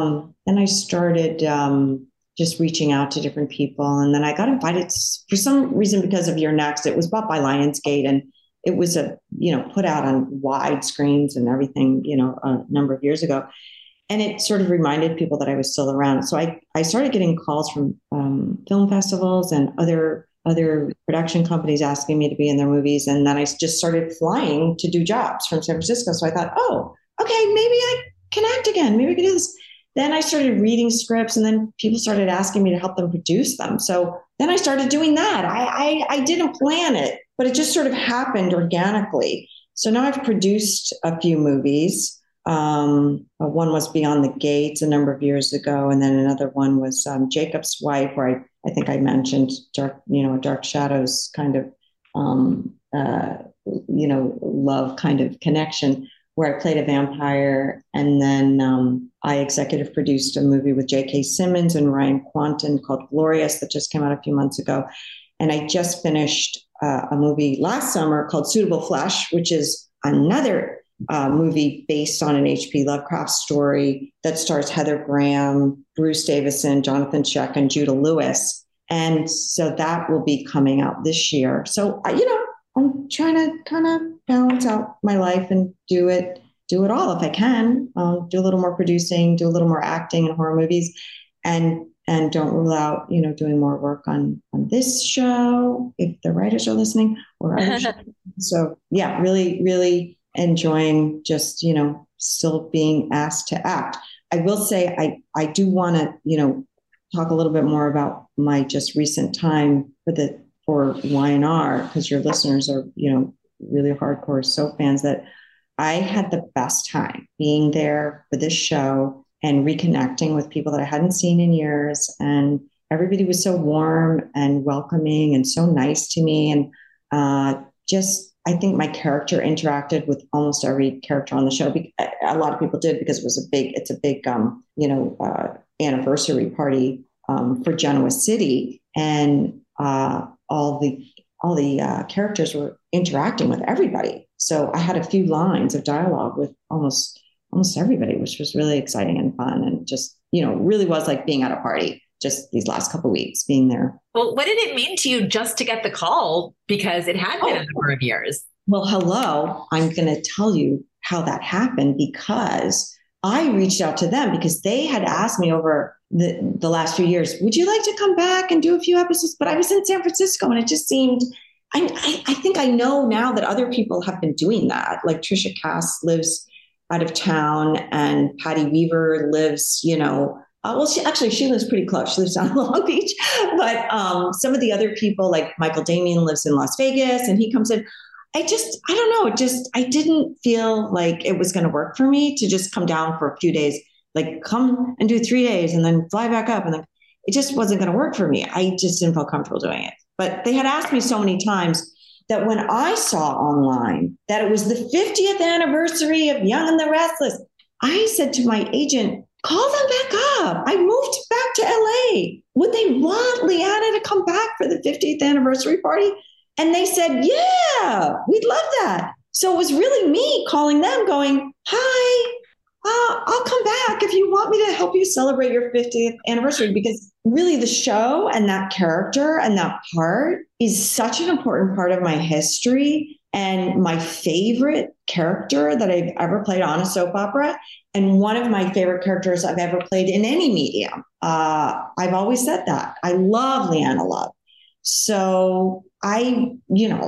just reaching out to different people. And then I got invited for some reason because of You're Next. It was bought by Lionsgate and it was put out on wide screens and everything, a number of years ago. And it sort of reminded people that I was still around. So I started getting calls from film festivals and other production companies asking me to be in their movies. And then I just started flying to do jobs from San Francisco. So I thought, oh, okay, maybe I can act again. Maybe I can do this. Then I started reading scripts, and then people started asking me to help them produce them. So then I started doing that. I didn't plan it, but it just sort of happened organically. So now I've produced a few movies. One was Beyond the Gates a number of years ago, and then another one was Jacob's Wife, where I think I mentioned Dark Shadows kind of love kind of connection, where I played a vampire. And then I executive produced a movie with J.K. Simmons and Ryan Quanten called Glorious that just came out a few months ago. And I just finished a movie last summer called Suitable Flesh, which is another movie based on an H.P. Lovecraft story that stars Heather Graham, Bruce Davison, Jonathan Schaech, and Judah Lewis. And so that will be coming out this year. So, I'm trying to kind of balance out my life and do it all if I can. Do a little more producing, do a little more acting in horror movies, and don't rule out, doing more work on this show if the writers are listening or other shows. So yeah, really, really enjoying just, still being asked to act. I will say I do want to, talk a little bit more about my just recent time for Y&R, because your listeners are, really hardcore soap fans, that I had the best time being there for this show and reconnecting with people that I hadn't seen in years. And everybody was so warm and welcoming and so nice to me. And I think my character interacted with almost every character on the show. A lot of people did, because it's a big anniversary party for Genoa City. And all the characters were interacting with everybody. So I had a few lines of dialogue with almost everybody, which was really exciting and fun, and just, really was like being at a party just these last couple of weeks being there. Well, what did it mean to you just to get the call? Because it had been a number of years. Well, hello. I'm going to tell you how that happened, because I reached out to them because they had asked me over the last few years, would you like to come back and do a few episodes? But I was in San Francisco, and it just seemed, I think I know now that other people have been doing that. Like Trisha Cass lives out of town, and Patty Weaver lives, she lives pretty close. She lives down in Long Beach. But some of the other people, like Michael Damian, lives in Las Vegas, and he comes in. I don't know. I didn't feel like it was going to work for me to just come down for a few days, like come and do 3 days and then fly back up. And then it just wasn't going to work for me. I just didn't feel comfortable doing it. But they had asked me so many times that when I saw online that it was the 50th anniversary of Young and the Restless, I said to my agent, call them back up. I moved back to LA. Would they want Leanna to come back for the 50th anniversary party? And they said, yeah, we'd love that. So it was really me calling them going, hi, I'll come back if you want me to help you celebrate your 50th anniversary, because really the show and that character and that part is such an important part of my history and my favorite character that I've ever played on a soap opera, and one of my favorite characters I've ever played in any medium. I've always said that. I love Leanna Love. So they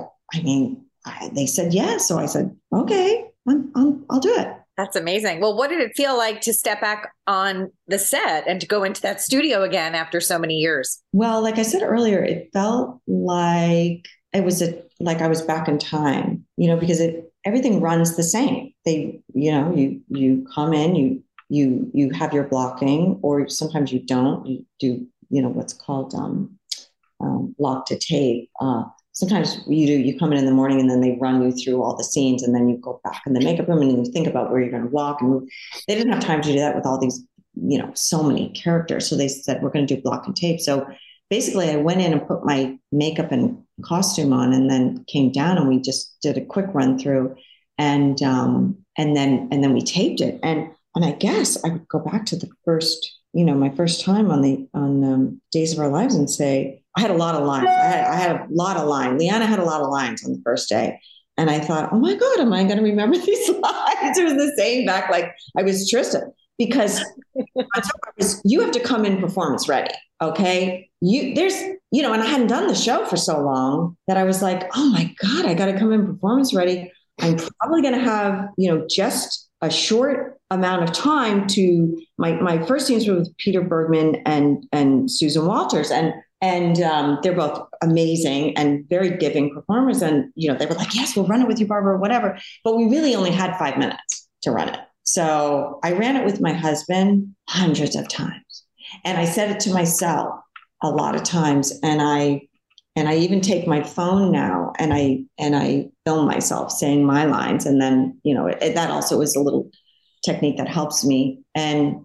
said yes. So I said, okay, I'll do it. That's amazing. Well, what did it feel like to step back on the set and to go into that studio again after so many years? Well, like I said earlier, it felt like it was like I was back in time, because everything runs the same. You come in, you have your blocking, or sometimes you don't. You do, what's called lock to tape. Sometimes you come in the morning and then they run you through all the scenes, and then you go back in the makeup room and you think about where you're going to walk and move. They didn't have time to do that with all these, so many characters. So they said, we're going to do block and tape. So basically I went in and put my makeup and costume on, and then came down and we just did a quick run through, and then we taped it. And I guess I would go back to the first, my first time on Days of Our Lives and say, I had a lot of lines. I had a lot of lines. Leanna had a lot of lines on the first day. And I thought, oh my God, am I going to remember these lines? It was the same back like I was Trista. because you have to come in performance ready. Okay. And I hadn't done the show for so long that I was like, oh my God, I got to come in performance ready. I'm probably going to have, just a short amount of time to my first scenes were with Peter Bergman and Susan Walters. And they're both amazing and very giving performers. And, they were like, yes, we'll run it with you, Barbara, or whatever. But we really only had 5 minutes to run it. So I ran it with my husband hundreds of times. And I said it to myself a lot of times. And I even take my phone now and I film myself saying my lines. And then, that also is a little technique that helps me. And,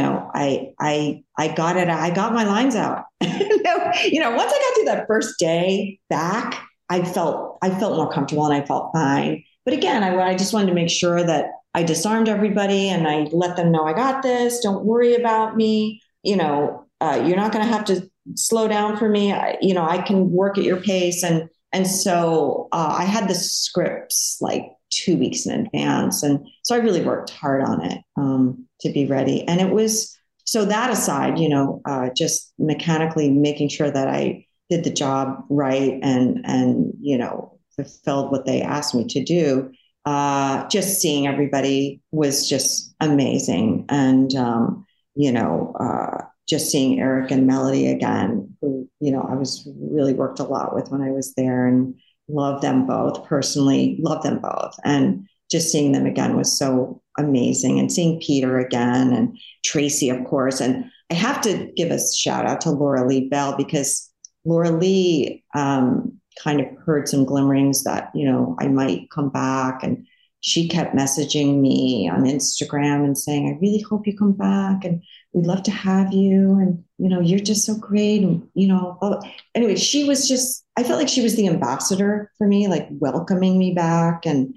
I got it. I got my lines out. Once I got through that first day back, I felt more comfortable and I felt fine. But again, I just wanted to make sure that I disarmed everybody and I let them know I got this. Don't worry about me. You're not going to have to slow down for me. I can work at your pace. And so I had the scripts like 2 weeks in advance. And so I really worked hard on it to be ready. And it was, so that aside, just mechanically making sure that I did the job right and fulfilled what they asked me to do. Just seeing everybody was just amazing. And, just seeing Eric and Melody again, who, I was really worked a lot with when I was there and love them both personally, love them both. And just seeing them again was so amazing. And seeing Peter again and Tracy, of course. And I have to give a shout out to Laura Lee Bell, because Laura Lee kind of heard some glimmerings that, I might come back. And she kept messaging me on Instagram and saying, I really hope you come back. And we'd love to have you. And, you're just so great. And, anyway, I felt like she was the ambassador for me, like welcoming me back. And,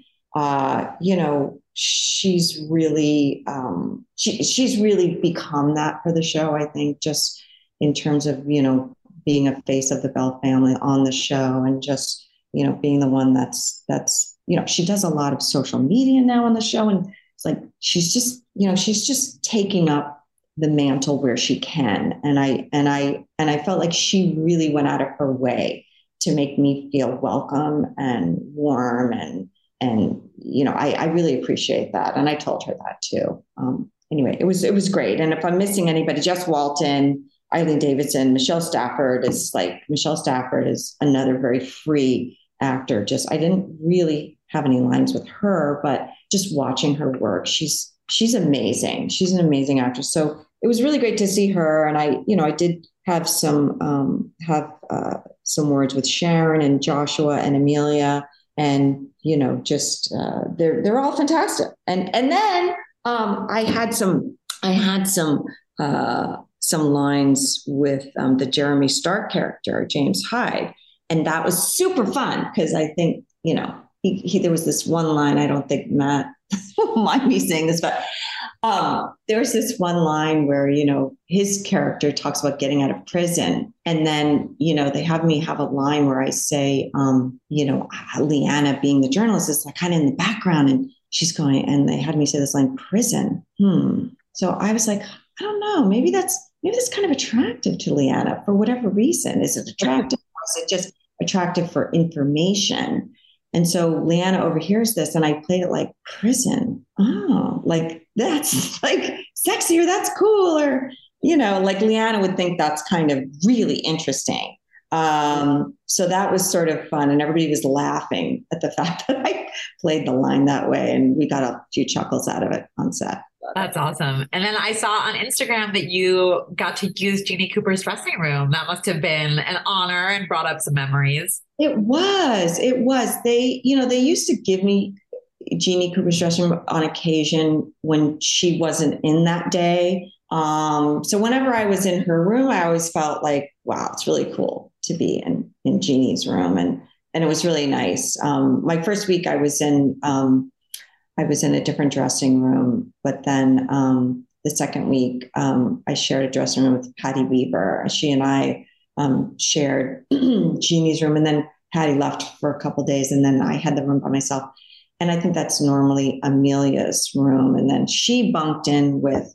she's really, she's really become that for the show, I think, just in terms of, being a face of the Bell family on the show and just, being the one that's, she does a lot of social media now on the show. And it's like, she's just taking up the mantle where she can. And I felt like she really went out of her way to make me feel welcome and warm. And I really appreciate that. And I told her that too. Anyway, it was great. And if I'm missing anybody, Jess Walton, Eileen Davidson, Michelle Stafford is another very free actor. I didn't really have any lines with her, but just watching her work, she's amazing. She's an amazing actress. So it was really great to see her. And I did have some words with Sharon and Joshua and Amelia, and they're all fantastic. And then I had some lines with the Jeremy Stark character, James Hyde. And that was super fun because I think, there was this one line, I don't think Matt will mind me saying this, but there was this one line where, his character talks about getting out of prison. And then, they have me have a line where I say, Leanna being the journalist is kind of in the background and she's going, and they had me say this line, prison. So I was like, I don't know, maybe that's kind of attractive to Leanna for whatever reason. Is it attractive or is it just attractive for information? And so Leanna overhears this and I played it like prison. Oh, like that's like sexy or that's cool. Or, like Leanna would think that's kind of really interesting. So that was sort of fun. And everybody was laughing at the fact that I played the line that way. And we got a few chuckles out of it on set. That's awesome. And then I saw on Instagram that you got to use Jeanne Cooper's dressing room. That must have been an honor and brought up some memories. It was. They used to give me Jeanne Cooper's dressing room on occasion when she wasn't in that day. So whenever I was in her room, I always felt like, wow, it's really cool to be in Jeannie's room. And it was really nice. My first week I was in a different dressing room, but then the second week I shared a dressing room with Patty Weaver. She and I shared Jeannie's room, and then Patty left for a couple of days, and then I had the room by myself. And I think that's normally Amelia's room. And then she bunked in with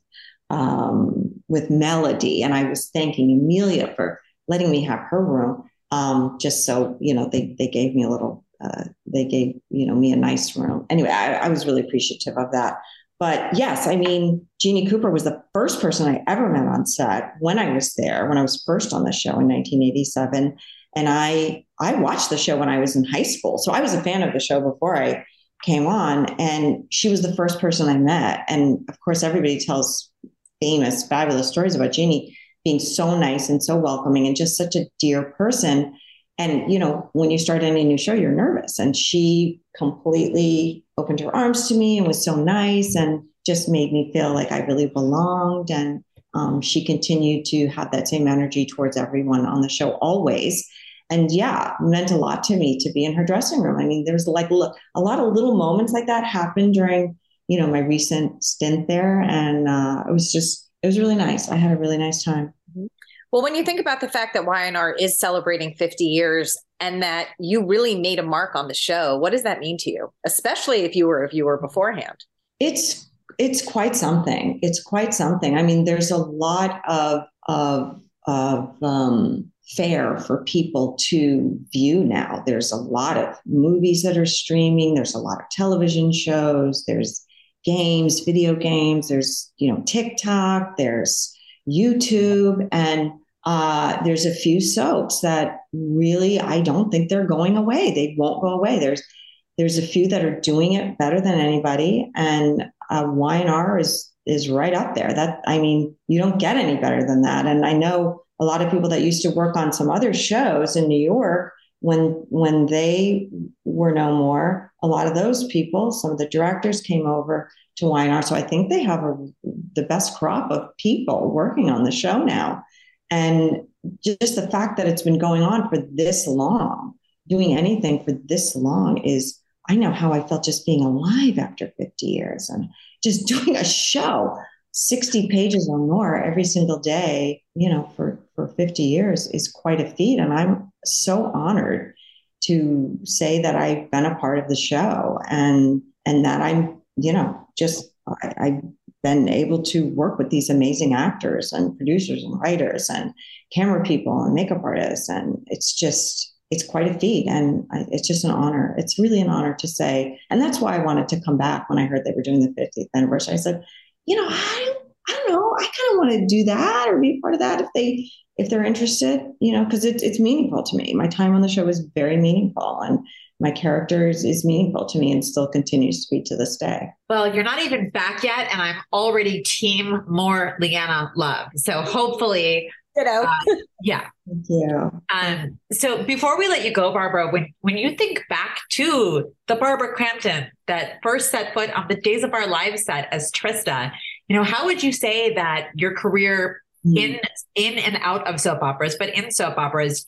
with Melody. And I was thanking Amelia for letting me have her room. Just so, they gave me a little, they gave, me a nice room. Anyway, I was really appreciative of that. But yes, I mean, Jeannie Cooper was the first person I ever met on set when I was there, when I was first on the show in 1987. And I watched the show when I was in high school. So I was a fan of the show before I came on, and she was the first person I met. And of course, everybody tells famous, fabulous stories about Jeannie being so nice and so welcoming and just such a dear person. And, when you start any new show, you're nervous. And she completely opened her arms to me and was so nice and just made me feel like I really belonged. And she continued to have that same energy towards everyone on the show always. And yeah, meant a lot to me to be in her dressing room. I mean, there's like a lot of little moments like that happened during, my recent stint there. And it was really nice. I had a really nice time. Well, when you think about the fact that Y&R is celebrating 50 years and that you really made a mark on the show, what does that mean to you? Especially if you were beforehand. It's quite something. It's quite something. I mean, there's a lot of fare for people to view now. There's a lot of movies that are streaming. There's a lot of television shows. There's games, video games. There's, TikTok. There's YouTube, and there's a few soaps that really, I don't think they're going away. They won't go away. There's a few that are doing it better than anybody, and Y&R is right up there. You don't get any better than that. And I know a lot of people that used to work on some other shows in New York when they were no more. A lot of those people, some of the directors came over to Y&R. So I think they have the best crop of people working on the show now. And just the fact that it's been going on for this long, doing anything for this long I know how I felt just being alive after 50 years and just doing a show, 60 pages or more every single day, for 50 years is quite a feat. And I'm so honored to say that I've been a part of the show and that I'm, I've been able to work with these amazing actors and producers and writers and camera people and makeup artists. And it's quite a feat. And it's just an honor. It's really an honor to say. And that's why I wanted to come back when I heard they were doing the 50th anniversary. I said, I don't know. I kind of want to do that or be part of that if they're interested, because it's meaningful to me. My time on the show was very meaningful, and my character is meaningful to me and still continues to be to this day. Well, you're not even back yet, and I'm already team more Leanna Love. So hopefully, yeah. Thank you. So before we let you go, Barbara, when you think back to the Barbara Crampton that first set foot on the Days of Our Lives set as Trista, how would you say that your career in and out of soap operas, but in soap operas,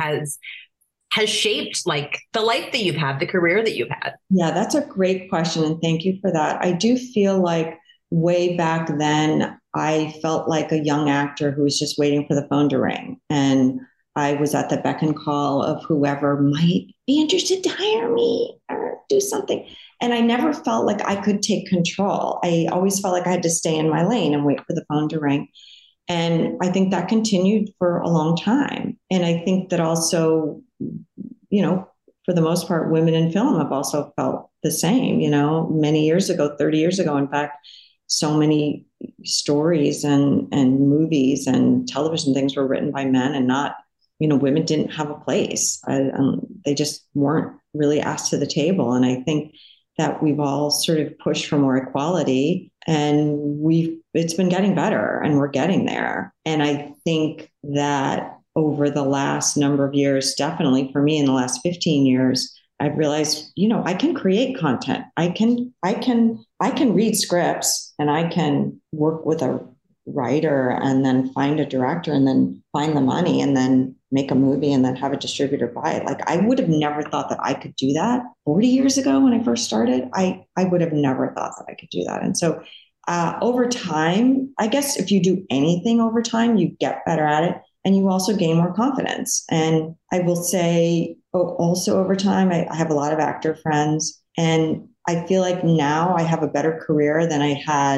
has shaped like the life that you've had, the career that you've had? Yeah, that's a great question. And thank you for that. I do feel like way back then, I felt like a young actor who was just waiting for the phone to ring. And I was at the beck and call of whoever might be interested to hire me or do something. And I never felt like I could take control. I always felt like I had to stay in my lane and wait for the phone to ring. And I think that continued for a long time. And I think that also, for the most part, women in film have also felt the same, many years ago, 30 years ago, in fact, so many stories and movies and television things were written by men and not, women didn't have a place. They just weren't really asked to the table. And I think that we've all sort of pushed for more equality, and it's been getting better and we're getting there. And I think that over the last number of years, definitely for me in the last 15 years, I've realized, I can create content. I can read scripts, and I can work with a writer and then find a director and then find the money and then make a movie and then have a distributor buy it. Like, I would have never thought that I could do that 40 years ago when I first started. I would have never thought that I could do that. And so over time, I guess if you do anything over time, you get better at it and you also gain more confidence. And I will say also over time, I have a lot of actor friends, and I feel like now I have a better career than I had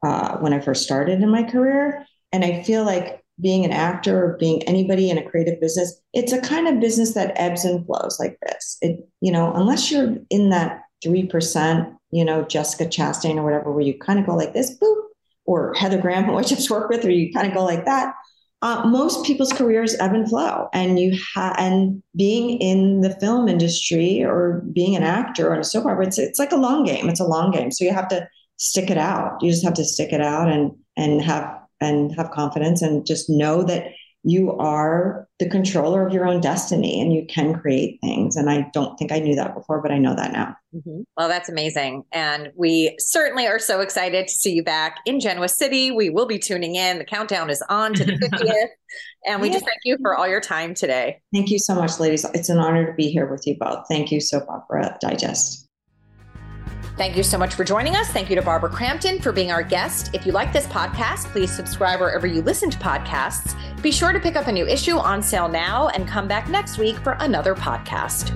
when I first started in my career. And I feel like being an actor or being anybody in a creative business, it's a kind of business that ebbs and flows like this. Unless you're in that 3%, Jessica Chastain or whatever, where you kind of go like this, boop, or Heather Graham, who I just worked with, where you kind of go like that. Most people's careers ebb and flow, and and being in the film industry or being an actor or a soap opera, it's like a long game. It's a long game. So you have to stick it out. You just have to stick it out and have confidence and just know that you are the controller of your own destiny and you can create things. And I don't think I knew that before, but I know that now. Mm-hmm. Well, that's amazing. And we certainly are so excited to see you back in Genoa City. We will be tuning in. The countdown is on to the 50th. And we just thank you for all your time today. Thank you so much, ladies. It's an honor to be here with you both. Thank you, Soap Opera Digest. Thank you so much for joining us. Thank you to Barbara Crampton for being our guest. If you like this podcast, please subscribe wherever you listen to podcasts. Be sure to pick up a new issue on sale now and come back next week for another podcast.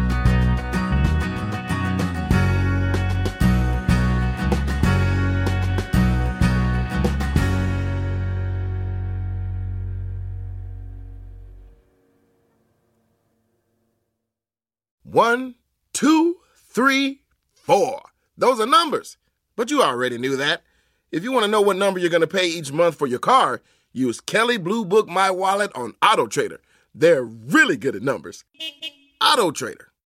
One, two, three, 4. Those are numbers, but you already knew that. If you want to know what number you're going to pay each month for your car, use Kelley Blue Book My Wallet on AutoTrader. They're really good at numbers. AutoTrader.